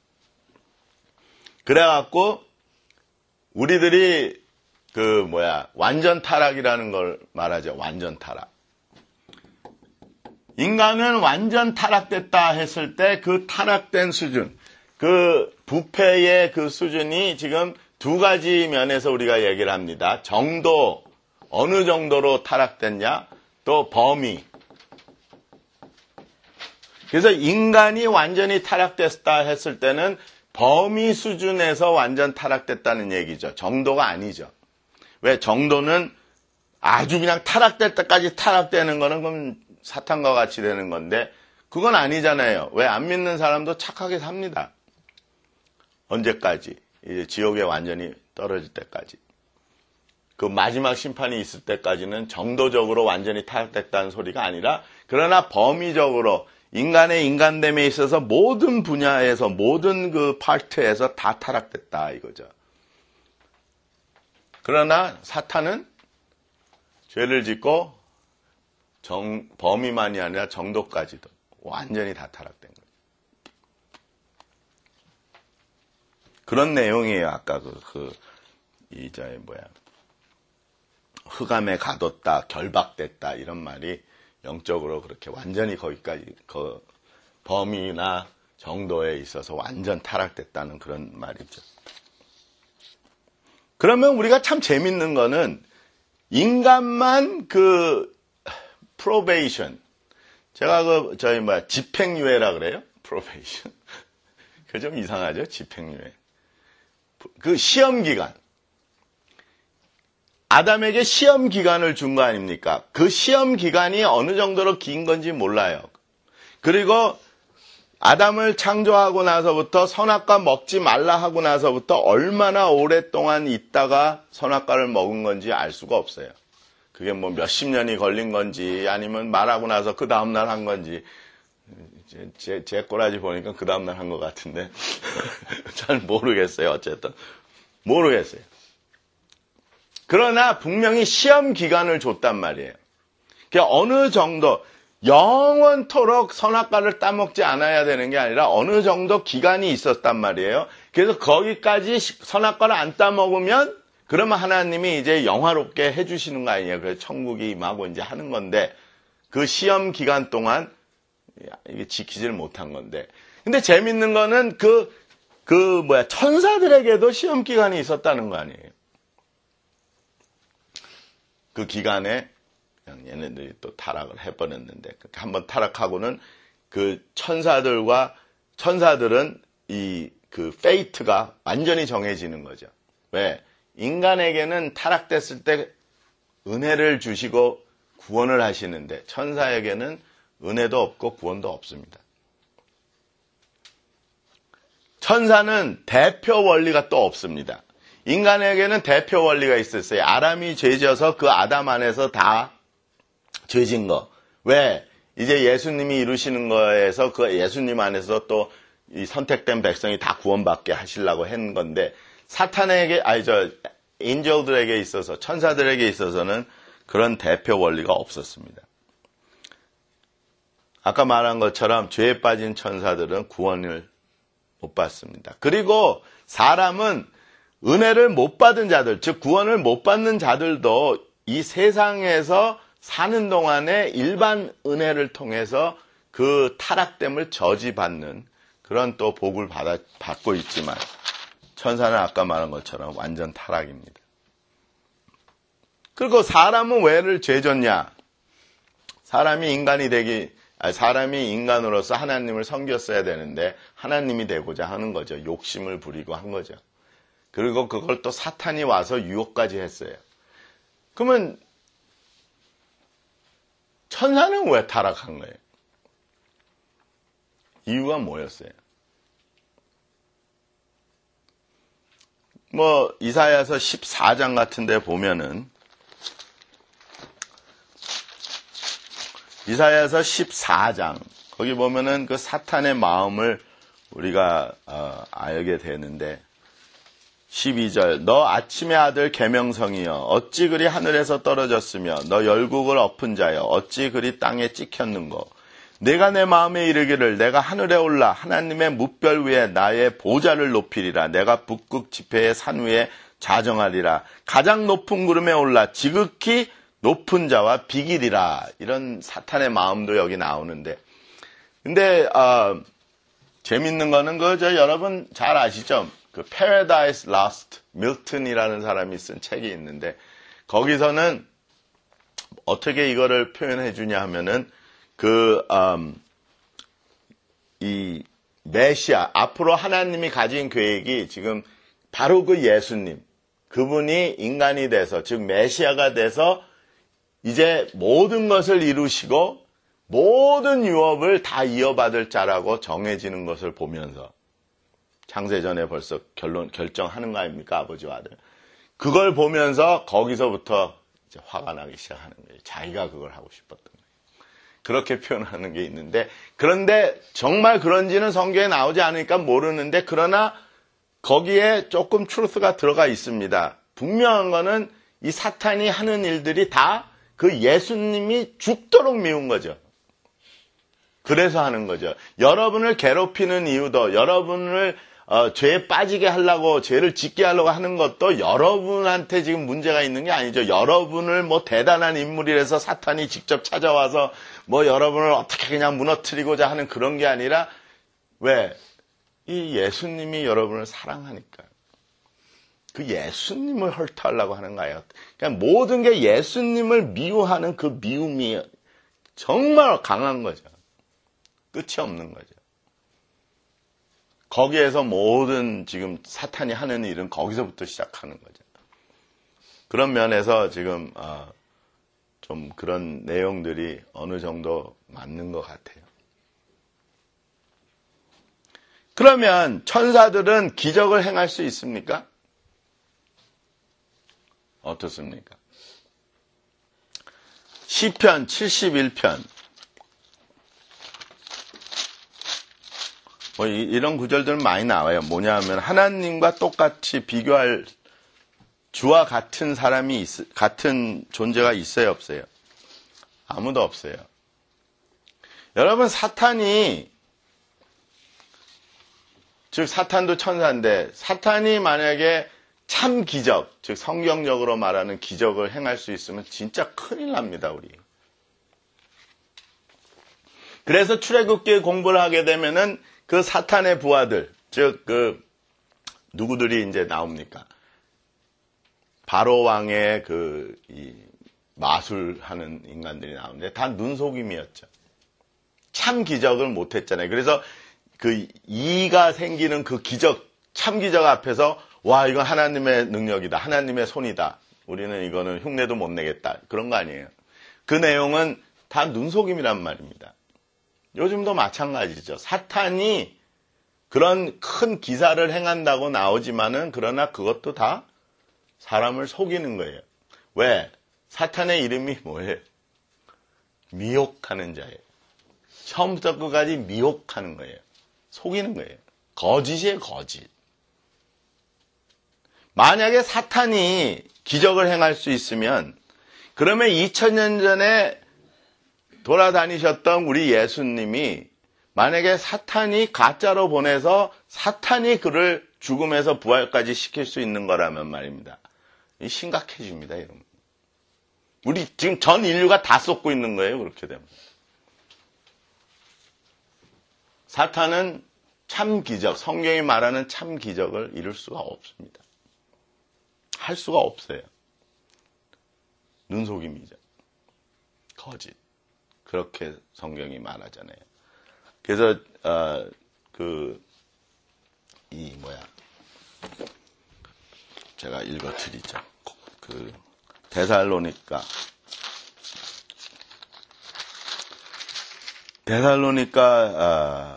그래갖고 우리들이 그 뭐야 완전 타락이라는 걸 말하죠. 완전 타락. 인간은 완전 타락됐다 했을 때 그 타락된 수준, 그 부패의 그 수준이 지금 두 가지 면에서 우리가 얘기를 합니다. 정도, 어느 정도로 타락됐냐, 또 범위. 그래서 인간이 완전히 타락됐다 했을 때는 범위 수준에서 완전 타락됐다는 얘기죠. 정도가 아니죠. 왜? 정도는 아주 그냥 타락될 때까지 타락되는 거는 그럼 사탄과 같이 되는 건데, 그건 아니잖아요. 왜 안 믿는 사람도 착하게 삽니다. 언제까지? 이제 지옥에 완전히 떨어질 때까지. 그 마지막 심판이 있을 때까지는 정도적으로 완전히 타락됐다는 소리가 아니라, 그러나 범위적으로 인간의 인간됨에 있어서 모든 분야에서, 모든 그 파트에서 다 타락됐다 이거죠. 그러나 사탄은 죄를 짓고 정, 범위만이 아니라 정도까지도 완전히 다 타락된 거예요. 그런 내용이에요. 아까 그, 그, 이, 저, 뭐야. 흑암에 가뒀다, 결박됐다, 이런 말이 영적으로 그렇게 완전히 거기까지, 그, 범위나 정도에 있어서 완전 타락됐다는 그런 말이죠. 그러면 우리가 참 재밌는 거는 인간만 그, 프로베이션. 제가 그, 저희 뭐야, 집행유예라 그래요? 프로베이션. 그 좀 이상하죠? 집행유예. 그 시험기간. 아담에게 시험기간을 준 거 아닙니까? 그 시험기간이 어느 정도로 긴 건지 몰라요. 그리고 아담을 창조하고 나서부터 선악과 먹지 말라 하고 나서부터 얼마나 오랫동안 있다가 선악과를 먹은 건지 알 수가 없어요. 그게 뭐 몇십 년이 걸린 건지 아니면 말하고 나서 그 다음날 한 건지 제, 제, 제 꼬라지 보니까 그 다음날 한 것 같은데 잘 모르겠어요. 어쨌든 모르겠어요. 그러나 분명히 시험 기간을 줬단 말이에요. 그러니까 어느 정도 영원토록 선악과를 따먹지 않아야 되는 게 아니라 어느 정도 기간이 있었단 말이에요. 그래서 거기까지 선악과를 안 따먹으면 그러면 하나님이 이제 영화롭게 해주시는 거 아니에요. 그래서 천국이 임하고 이제 하는 건데 그 시험 기간 동안 이게 지키지를 못한 건데. 근데 재밌는 거는 그, 그 뭐야 천사들에게도 시험 기간이 있었다는 거 아니에요. 그 기간에 그냥 얘네들이 또 타락을 해버렸는데 한번 타락하고는 그 천사들과 천사들은 이 그 페이트가 완전히 정해지는 거죠. 왜? 인간에게는 타락됐을 때 은혜를 주시고 구원을 하시는데 천사에게는 은혜도 없고 구원도 없습니다. 천사는 대표 원리가 또 없습니다. 인간에게는 대표 원리가 있었어요. 아담이 죄져서 그 아담 안에서 다 죄진 거. 왜? 이제 예수님이 이루시는 거에서 그 예수님 안에서 또 이 선택된 백성이 다 구원받게 하시려고 한 건데 사탄에게, 아니 저 인절들에게 있어서 천사들에게 있어서는 그런 대표 원리가 없었습니다. 아까 말한 것처럼 죄에 빠진 천사들은 구원을 못 받습니다. 그리고 사람은 은혜를 못 받은 자들, 즉 구원을 못 받는 자들도 이 세상에서 사는 동안에 일반 은혜를 통해서 그 타락됨을 저지받는 그런 또 복을 받아, 받고 있지만 천사는 아까 말한 것처럼 완전 타락입니다. 그리고 사람은 왜를 죄졌냐? 사람이 인간이 되기, 아니, 사람이 인간으로서 하나님을 섬겼어야 되는데 하나님이 되고자 하는 거죠. 욕심을 부리고 한 거죠. 그리고 그걸 또 사탄이 와서 유혹까지 했어요. 그러면 천사는 왜 타락한 거예요? 이유가 뭐였어요? 뭐 이사야서 십사 장 같은 데 보면은 이사야서 십사 장 거기 보면은 그 사탄의 마음을 우리가 어, 알게 되는데 십이 절 너 아침의 아들 계명성이여 어찌 그리 하늘에서 떨어졌으며 너 열국을 엎은 자여 어찌 그리 땅에 찍혔는고 내가 내 마음에 이르기를 내가 하늘에 올라 하나님의 뭇별 위에 나의 보좌를 높이리라 내가 북극 지폐의 산 위에 자정하리라 가장 높은 구름에 올라 지극히 높은 자와 비기리라. 이런 사탄의 마음도 여기 나오는데 근데 어, 재밌는 거는 그 저 여러분 잘 아시죠? 그 Paradise Lost 밀턴이라는 사람이 쓴 책이 있는데 거기서는 어떻게 이거를 표현해 주냐 하면은 그, 음, 이, 메시아, 앞으로 하나님이 가진 계획이 지금 바로 그 예수님, 그분이 인간이 돼서, 즉, 메시아가 돼서 이제 모든 것을 이루시고 모든 유업을 다 이어받을 자라고 정해지는 것을 보면서 창세전에 벌써 결론 결정하는 거 아닙니까? 아버지와 아들. 그걸 보면서 거기서부터 이제 화가 나기 시작하는 거예요. 자기가 그걸 하고 싶었던 거예요. 그렇게 표현하는 게 있는데, 그런데 정말 그런지는 성경에 나오지 않으니까 모르는데, 그러나 거기에 조금 트루스가 들어가 있습니다. 분명한 거는 이 사탄이 하는 일들이 다 그 예수님이 죽도록 미운 거죠. 그래서 하는 거죠. 여러분을 괴롭히는 이유도, 여러분을 어, 죄에 빠지게 하려고, 죄를 짓게 하려고 하는 것도 여러분한테 지금 문제가 있는 게 아니죠. 여러분을 뭐 대단한 인물이라서 사탄이 직접 찾아와서 뭐 여러분을 어떻게 그냥 무너뜨리고자 하는 그런 게 아니라, 왜? 이 예수님이 여러분을 사랑하니까. 그 예수님을 헐떡하려고 하는 거예요. 그러니까 모든 게 예수님을 미워하는 그 미움이 정말 강한 거죠. 끝이 없는 거죠. 거기에서 모든 지금 사탄이 하는 일은 거기서부터 시작하는 거죠. 그런 면에서 지금 어, 좀 그런 내용들이 어느 정도 맞는 것 같아요. 그러면 천사들은 기적을 행할 수 있습니까? 어떻습니까? 시편 칠십일 편. 뭐 이런 구절들은 많이 나와요. 뭐냐 하면 하나님과 똑같이 비교할 주와 같은 사람이 있, 같은 존재가 있어요, 없어요? 아무도 없어요. 여러분, 사탄이, 즉 사탄도 천사인데, 사탄이 만약에 참 기적, 즉 성경적으로 말하는 기적을 행할 수 있으면 진짜 큰일 납니다, 우리. 그래서 출애굽기 공부를 하게 되면은 그 사탄의 부하들, 즉 그 누구들이 이제 나옵니까? 바로 왕의 그 이 마술하는 인간들이 나오는데 다 눈속임이었죠. 참 기적을 못했잖아요. 그래서 그 이가 생기는 그 기적, 참 기적 앞에서 와, 이건 하나님의 능력이다. 하나님의 손이다. 우리는 이거는 흉내도 못 내겠다. 그런 거 아니에요. 그 내용은 다 눈속임이란 말입니다. 요즘도 마찬가지죠. 사탄이 그런 큰 기사를 행한다고 나오지만은 그러나 그것도 다 사람을 속이는 거예요. 왜? 사탄의 이름이 뭐예요? 미혹하는 자예요. 처음부터 끝까지 미혹하는 거예요. 속이는 거예요. 거짓이에요, 거짓. 만약에 사탄이 기적을 행할 수 있으면 그러면 이천 년 전에 돌아다니셨던 우리 예수님이 만약에 사탄이 가짜로 보내서 사탄이 그를 죽음에서 부활까지 시킬 수 있는 거라면 말입니다. 심각해집니다, 여러분. 우리 지금 전 인류가 다 쏟고 있는 거예요, 그렇게 되면. 사탄은 참 기적, 성경이 말하는 참 기적을 이룰 수가 없습니다. 할 수가 없어요. 눈속임이죠. 거짓. 그렇게 성경이 말하잖아요. 그래서 어, 그 이 뭐야 제가 읽어드리죠. 그 데살로니가 데살로니가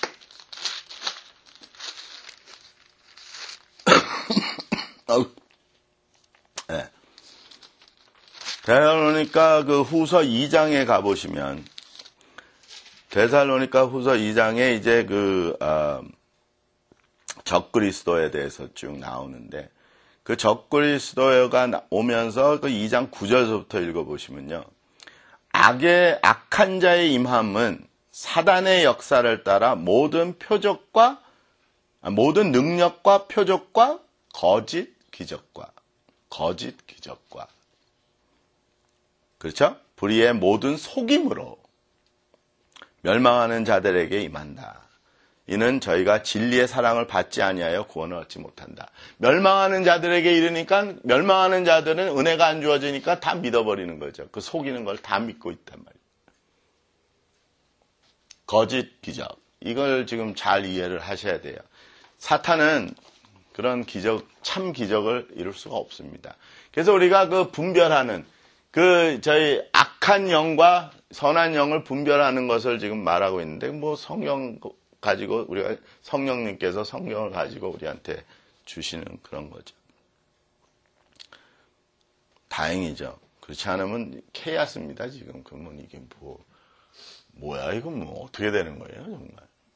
어, 네. 데살로니가 그 후서 이 장에 가보시면, 데살로니가 후서 이 장에 이제 그, 어, 적그리스도에 대해서 쭉 나오는데, 그 적그리스도가 오면서 그 이 장 구 절서부터 읽어보시면요. 악의, 악한 자의 임함은 사단의 역사를 따라 모든 표적과, 모든 능력과 표적과 거짓 기적과, 거짓 기적과, 그렇죠? 불의의 모든 속임으로 멸망하는 자들에게 임한다. 이는 저희가 진리의 사랑을 받지 아니하여 구원을 얻지 못한다. 멸망하는 자들에게 이르니까 멸망하는 자들은 은혜가 안 주어지니까 다 믿어버리는 거죠. 그 속이는 걸 다 믿고 있단 말이에요. 거짓 기적. 이걸 지금 잘 이해를 하셔야 돼요. 사탄은 그런 기적, 참 기적을 이룰 수가 없습니다. 그래서 우리가 그 분별하는 그 저희 악한 영과 선한 영을 분별하는 것을 지금 말하고 있는데 뭐 성령 가지고 우리가 성령님께서 성령을 가지고 우리한테 주시는 그런 거죠. 다행이죠. 그렇지 않으면 케이아스입니다. 지금 그러면 이게 뭐 뭐야 이거 뭐 어떻게 되는 거예요 정말.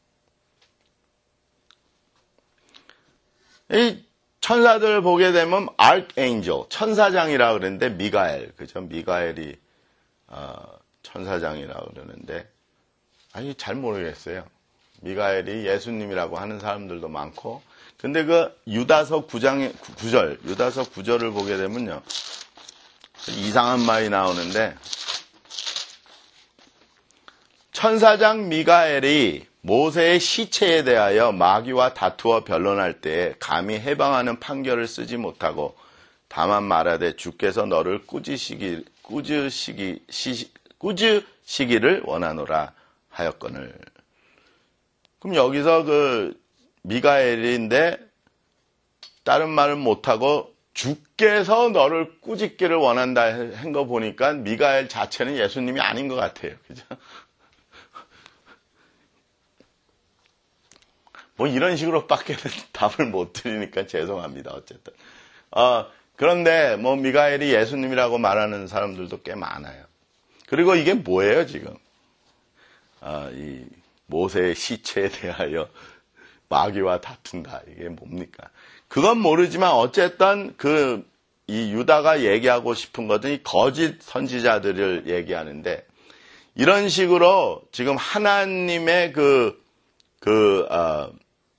이 천사들 보게 되면 archangel 천사장이라 그러는데 미가엘 그죠? 미가엘이 어, 천사장이라 그러는데 아니 잘 모르겠어요. 미가엘이 예수님이라고 하는 사람들도 많고 근데 그 유다서 구 장의 구 절 유다서 구 절을 보게 되면요 이상한 말이 나오는데 천사장 미가엘이 모세의 시체에 대하여 마귀와 다투어 변론할 때에 감히 해방하는 판결을 쓰지 못하고 다만 말하되 주께서 너를 꾸짖으시기, 꾸짖으시기, 시, 꾸짖으시기를 원하노라 하였거늘. 그럼 여기서 그 미가엘인데 다른 말을 못하고 주께서 너를 꾸짖기를 원한다 한 거 보니까 미가엘 자체는 예수님이 아닌 것 같아요. 그죠? 뭐 이런 식으로밖에 답을 못 드리니까 죄송합니다. 어쨌든. 어, 그런데 뭐 미가엘이 예수님이라고 말하는 사람들도 꽤 많아요. 그리고 이게 뭐예요 지금? 어, 이 모세의 시체에 대하여 마귀와 다툰다. 이게 뭡니까? 그건 모르지만 어쨌든 그 이 유다가 얘기하고 싶은 것은 이 거짓 선지자들을 얘기하는데 이런 식으로 지금 하나님의 그 그 어,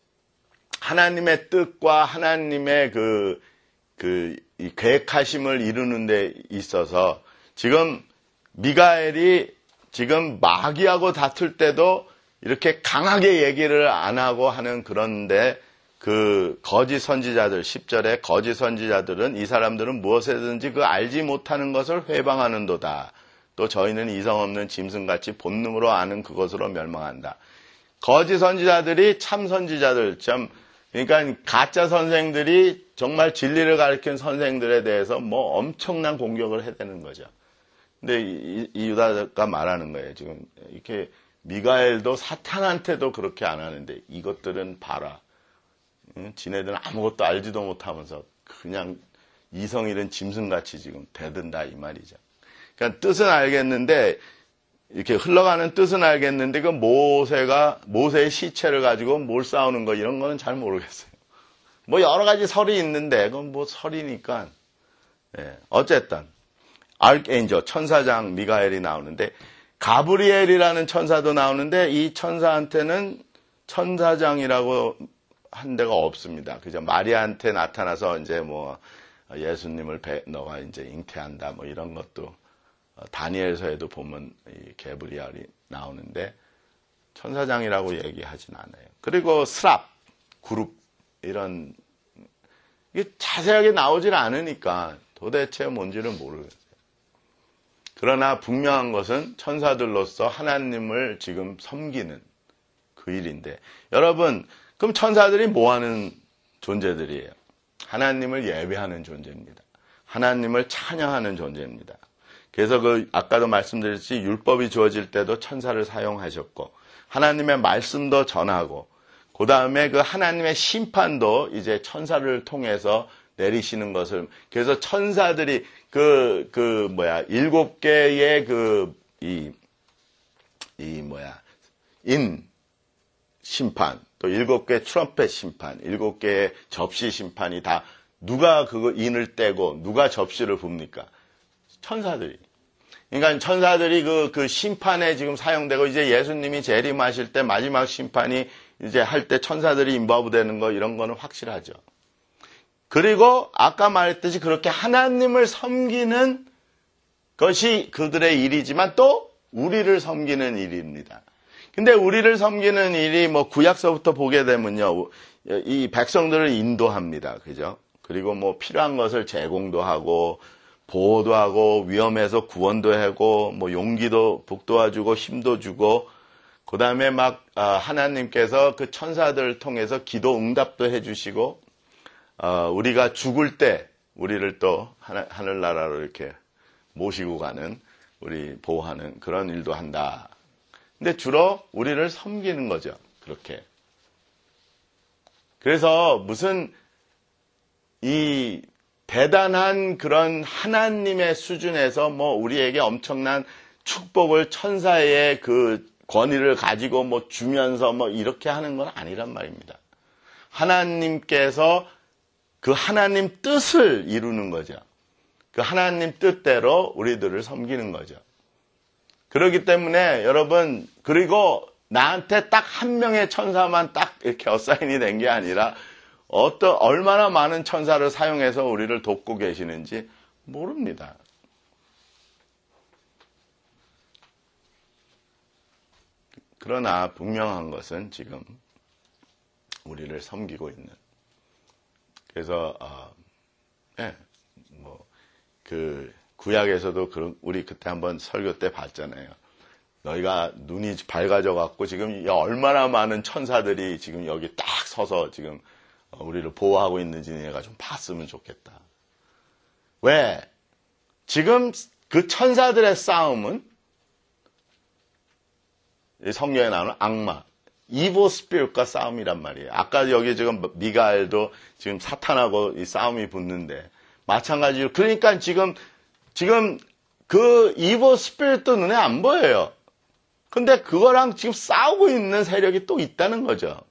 하나님의 뜻과 하나님의 그, 그, 이 계획하심을 이루는 데 있어서 지금 미가엘이 지금 마귀하고 다툴 때도 이렇게 강하게 얘기를 안 하고 하는 그런데 그 거짓 선지자들, 십 절에 거짓 선지자들은 이 사람들은 무엇이든지 그 알지 못하는 것을 회방하는도다. 또 저희는 이성 없는 짐승같이 본능으로 아는 그것으로 멸망한다. 거짓 선지자들이 참 선지자들, 참 그러니까 가짜 선생들이 정말 진리를 가르치는 선생들에 대해서 뭐 엄청난 공격을 해대는 거죠. 근데 이, 이 유다가 말하는 거예요. 지금 이렇게 미가엘도 사탄한테도 그렇게 안 하는데 이것들은 봐라. 응? 지네들은 아무것도 알지도 못하면서 그냥 이성 잃은 짐승같이 지금 대든다 이 말이죠. 그러니까 뜻은 알겠는데 이렇게 흘러가는 뜻은 알겠는데 그 모세가 모세의 시체를 가지고 뭘 싸우는 거 이런 거는 잘 모르겠어요. 뭐 여러 가지 설이 있는데 그건 뭐 설이니까. 예, 어쨌든 archangel 천사장 미가엘이 나오는데 가브리엘이라는 천사도 나오는데 이 천사한테는 천사장이라고 한 데가 없습니다. 그죠? 마리아한테 나타나서 이제 뭐 예수님을 배, 너가 이제 잉태한다 뭐 이런 것도 다니엘서에도 보면 이 게브리엘이 나오는데 천사장이라고 얘기하진 않아요. 그리고 스랍, 그룹 이런 이게 자세하게 나오질 않으니까 도대체 뭔지를 모르겠어요. 그러나 분명한 것은 천사들로서 하나님을 지금 섬기는 그 일인데 여러분 그럼 천사들이 뭐하는 존재들이에요? 하나님을 예배하는 존재입니다. 하나님을 찬양하는 존재입니다. 그래서 그 아까도 말씀드렸듯이 율법이 주어질 때도 천사를 사용하셨고 하나님의 말씀도 전하고 그 다음에 그 하나님의 심판도 이제 천사를 통해서 내리시는 것을 그래서 천사들이 그 그 뭐야 일곱 개의 그 이 이 뭐야 인 심판 또 일곱 개의 트럼펫 심판 일곱 개의 접시 심판이 다 누가 그거 인을 떼고 누가 접시를 붑니까? 천사들이. 그러니까 천사들이 그, 그 심판에 지금 사용되고 이제 예수님이 재림하실 때 마지막 심판이 이제 할 때 천사들이 인바브되는 거 이런 거는 확실하죠. 그리고 아까 말했듯이 그렇게 하나님을 섬기는 것이 그들의 일이지만 또 우리를 섬기는 일입니다. 근데 우리를 섬기는 일이 뭐 구약서부터 보게 되면요. 이 백성들을 인도합니다. 그죠? 그리고 뭐 필요한 것을 제공도 하고 보호도 하고 위험해서 구원도 하고 뭐 용기도 북돋아주고 힘도 주고 그다음에 막 하나님께서 그 천사들을 통해서 기도 응답도 해주시고 우리가 죽을 때 우리를 또 하늘나라로 이렇게 모시고 가는, 우리 보호하는 그런 일도 한다. 근데 주로 우리를 섬기는 거죠. 그렇게. 그래서 무슨 이 대단한 그런 하나님의 수준에서 뭐 우리에게 엄청난 축복을 천사의 그 권위를 가지고 뭐 주면서 뭐 이렇게 하는 건 아니란 말입니다. 하나님께서 그 하나님 뜻을 이루는 거죠. 그 하나님 뜻대로 우리들을 섬기는 거죠. 그렇기 때문에 여러분, 그리고 나한테 딱 한 명의 천사만 딱 이렇게 어사인이 된 게 아니라 어떤 얼마나 많은 천사를 사용해서 우리를 돕고 계시는지 모릅니다. 그러나 분명한 것은 지금 우리를 섬기고 있는. 그래서 어, 네, 뭐 그 구약에서도 그런, 우리 그때 한번 설교 때 봤잖아요. 너희가 눈이 밝아져 갖고 지금 얼마나 많은 천사들이 지금 여기 딱 서서 지금 우리를 보호하고 있는지 내가 좀 봤으면 좋겠다. 왜? 지금 그 천사들의 싸움은 성경에 나오는 악마, 이보 스피릿과 싸움이란 말이에요. 아까 여기 지금 미가엘도 지금 사탄하고 이 싸움이 붙는데 마찬가지로, 그러니까 지금 지금 그 이보 스피릿도 눈에 안 보여요. 근데 그거랑 지금 싸우고 있는 세력이 또 있다는 거죠.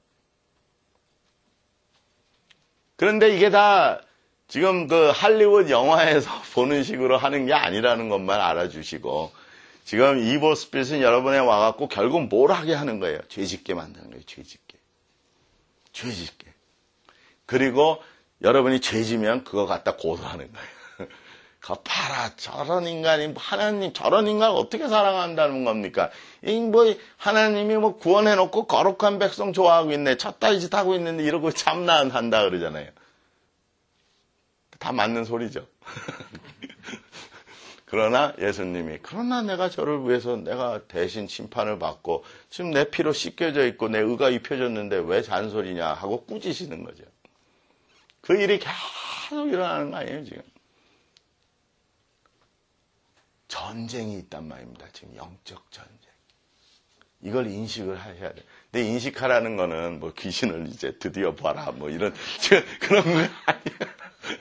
그런데 이게 다 지금 그 할리우드 영화에서 보는 식으로 하는 게 아니라는 것만 알아주시고, 지금 이보 스피릿은 여러분에 와갖고 결국 뭘 하게 하는 거예요? 죄짓게 만드는 거예요. 죄짓게. 죄짓게. 그리고 여러분이 죄지면 그거 갖다 고소하는 거예요. 그 봐라, 저런 인간이, 하나님 저런 인간을 어떻게 사랑한다는 겁니까? 이 뭐 하나님이 뭐 구원해놓고 거룩한 백성 좋아하고 있네, 쳤다이 짓 하고 있는데 이러고 참나한다 그러잖아요. 다 맞는 소리죠. 그러나 예수님이, 그러나 내가 저를 위해서 내가 대신 심판을 받고 지금 내 피로 씻겨져 있고 내 의가 입혀졌는데 왜 잔소리냐 하고 꾸짖으시는 거죠. 그 일이 계속 일어나는 거 아니에요, 지금. 전쟁이 있단 말입니다. 지금 영적 전쟁. 이걸 인식을 하셔야 돼요. 근데 인식하라는 거는 뭐 귀신을 이제 드디어 봐라 뭐 이런 지금 그런 거 아니에요.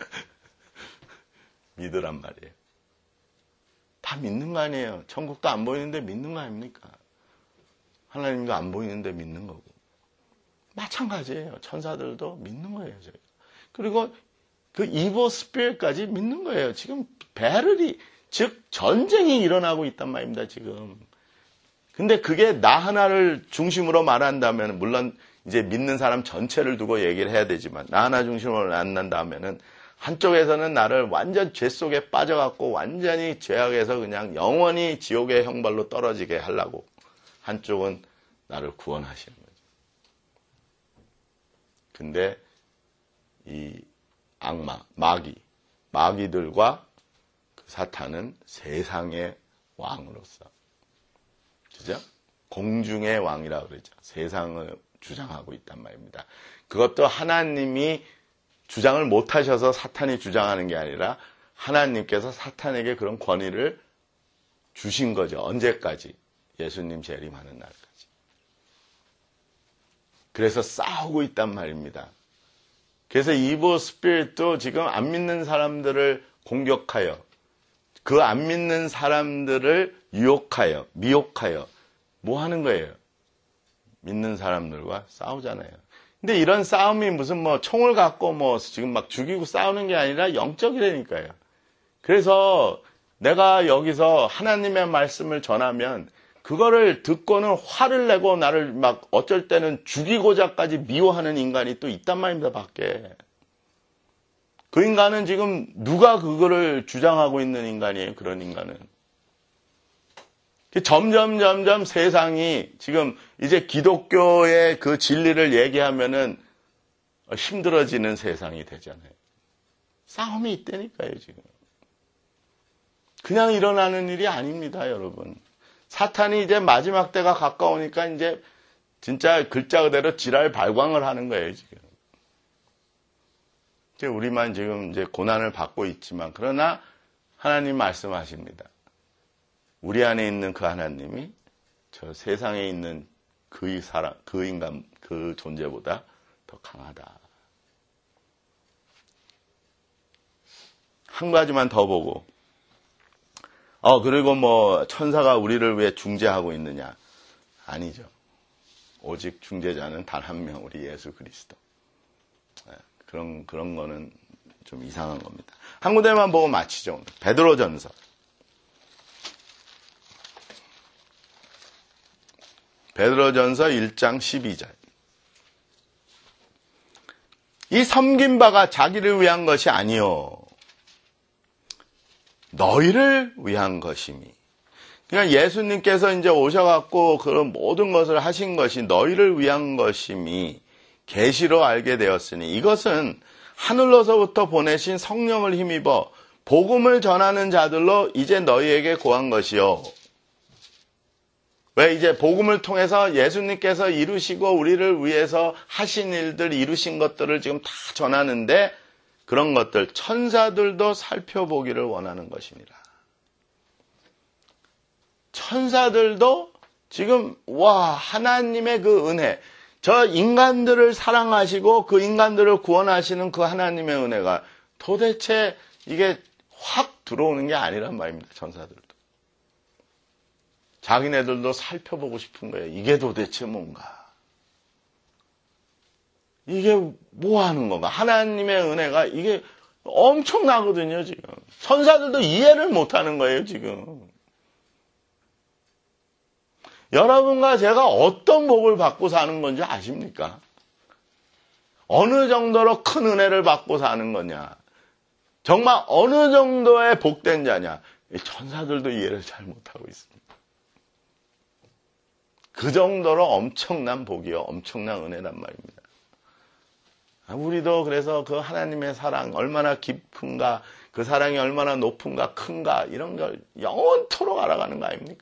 믿으란 말이에요. 다 믿는 거 아니에요. 천국도 안 보이는데 믿는 거 아닙니까? 하나님도 안 보이는데 믿는 거고. 마찬가지예요. 천사들도 믿는 거예요. 저희. 그리고 그 이보 스피릿까지 믿는 거예요. 지금 배럴이, 즉 전쟁이 일어나고 있단 말입니다. 지금. 근데 그게 나 하나를 중심으로 말한다면, 물론 이제 믿는 사람 전체를 두고 얘기를 해야 되지만, 나 하나 중심으로 만난다면은 한쪽에서는 나를 완전 죄 속에 빠져갖고 완전히 죄악에서 그냥 영원히 지옥의 형벌로 떨어지게 하려고, 한쪽은 나를 구원하시는 거죠. 근데 이 악마, 마귀, 마귀들과 그 사탄은 세상의 왕으로서, 그죠? 공중의 왕이라고 그러죠. 세상을 주장하고 있단 말입니다. 그것도 하나님이 주장을 못하셔서 사탄이 주장하는 게 아니라 하나님께서 사탄에게 그런 권위를 주신 거죠. 언제까지? 예수님 재림하는 날까지. 그래서 싸우고 있단 말입니다. 그래서 이보 스피릿도 지금 안 믿는 사람들을 공격하여, 그 안 믿는 사람들을 유혹하여, 미혹하여 뭐 하는 거예요? 믿는 사람들과 싸우잖아요. 근데 이런 싸움이 무슨 뭐 총을 갖고 뭐 지금 막 죽이고 싸우는 게 아니라 영적이라니까요. 그래서 내가 여기서 하나님의 말씀을 전하면 그거를 듣고는 화를 내고 나를 막 어쩔 때는 죽이고자까지 미워하는 인간이 또 있단 말입니다, 밖에. 그 인간은 지금 누가 그거를 주장하고 있는 인간이에요, 그런 인간은. 점점 점점 세상이 지금 이제 기독교의 그 진리를 얘기하면은 힘들어지는 세상이 되잖아요. 싸움이 있다니까요, 지금. 그냥 일어나는 일이 아닙니다, 여러분. 사탄이 이제 마지막 때가 가까우니까 이제 진짜 글자 그대로 지랄 발광을 하는 거예요, 지금. 이제 우리만 지금 이제 고난을 받고 있지만, 그러나 하나님 말씀하십니다. 우리 안에 있는 그 하나님이 저 세상에 있는 그 사람, 그 인간, 그 존재보다 더 강하다. 한 가지만 더 보고, 어, 그리고 뭐, 천사가 우리를 위해 중재하고 있느냐? 아니죠. 오직 중재자는 단 한 명, 우리 예수 그리스도. 네, 그런, 그런 거는 좀 이상한 겁니다. 한 군데만 보고 마치죠. 베드로전서. 베드로전서 일 장 십이 절. 이 섬긴 바가 자기를 위한 것이 아니요 너희를 위한 것이니. 그러니까 예수님께서 이제 오셔갖고 그런 모든 것을 하신 것이 너희를 위한 것임이 계시로 알게 되었으니 이것은 하늘로서부터 보내신 성령을 힘입어 복음을 전하는 자들로 이제 너희에게 고한 것이요. 왜 이제 복음을 통해서 예수님께서 이루시고 우리를 위해서 하신 일들, 이루신 것들을 지금 다 전하는데 그런 것들 천사들도 살펴보기를 원하는 것입니다. 천사들도 지금 와 하나님의 그 은혜, 저 인간들을 사랑하시고 그 인간들을 구원하시는 그 하나님의 은혜가 도대체 이게 확 들어오는 게 아니란 말입니다. 천사들도. 자기네들도 살펴보고 싶은 거예요. 이게 도대체 뭔가? 이게 뭐 하는 건가? 하나님의 은혜가 이게 엄청나거든요, 지금. 천사들도 이해를 못 하는 거예요, 지금. 여러분과 제가 어떤 복을 받고 사는 건지 아십니까? 어느 정도로 큰 은혜를 받고 사는 거냐? 정말 어느 정도의 복된 자냐? 천사들도 이해를 잘 못하고 있습니다. 그 정도로 엄청난 복이요, 엄청난 은혜란 말입니다. 우리도 그래서 그 하나님의 사랑 얼마나 깊은가, 그 사랑이 얼마나 높은가, 큰가 이런 걸 영원토록 알아가는 거 아닙니까?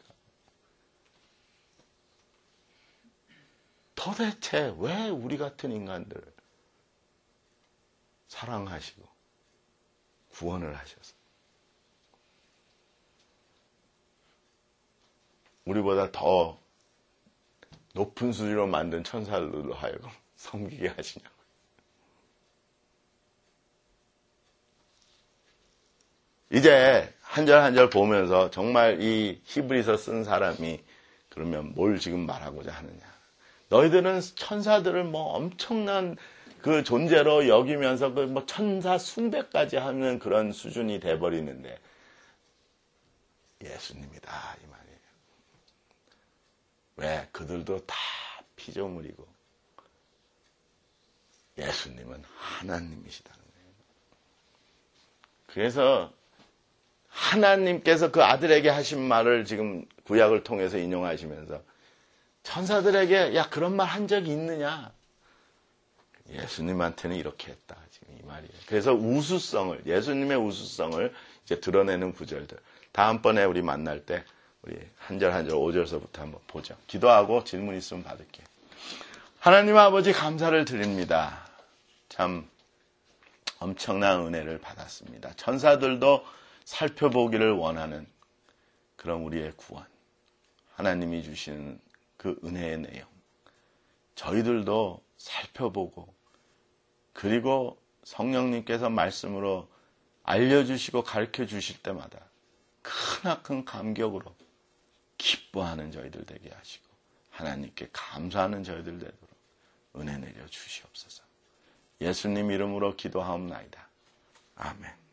도대체 왜 우리 같은 인간들을 사랑하시고 구원을 하셔서 우리보다 더 높은 수준으로 만든 천사들로 하여금 섬기게 하시냐고. 이제 한 절 한 절 보면서 정말 이 히브리서 쓴 사람이 그러면 뭘 지금 말하고자 하느냐. 너희들은 천사들을 뭐 엄청난 그 존재로 여기면서 그 뭐 천사 숭배까지 하는 그런 수준이 돼버리는데 예수님이다 이 말이에요. 왜? 그들도 다 피조물이고 예수님은 하나님이시다는 거예요. 그래서 하나님께서 그 아들에게 하신 말을 지금 구약을 통해서 인용하시면서 천사들에게 야 그런 말 한 적이 있느냐? 예수님한테는 이렇게 했다. 지금 이 말이에요. 그래서 우수성을 예수님의 우수성을 이제 드러내는 구절들. 다음번에 우리 만날 때 우리 한 절 한 절 오 절서부터 한번 보죠. 기도하고 질문 있으면 받을게요. 하나님 아버지 감사를 드립니다. 참 엄청난 은혜를 받았습니다. 천사들도 살펴보기를 원하는 그런 우리의 구원. 하나님이 주시는 그 은혜의 내용. 저희들도 살펴보고 그리고 성령님께서 말씀으로 알려주시고 가르쳐 주실 때마다 크나큰 감격으로 기뻐하는 저희들 되게 하시고 하나님께 감사하는 저희들 되도록 은혜 내려 주시옵소서. 예수님 이름으로 기도하옵나이다. 아멘.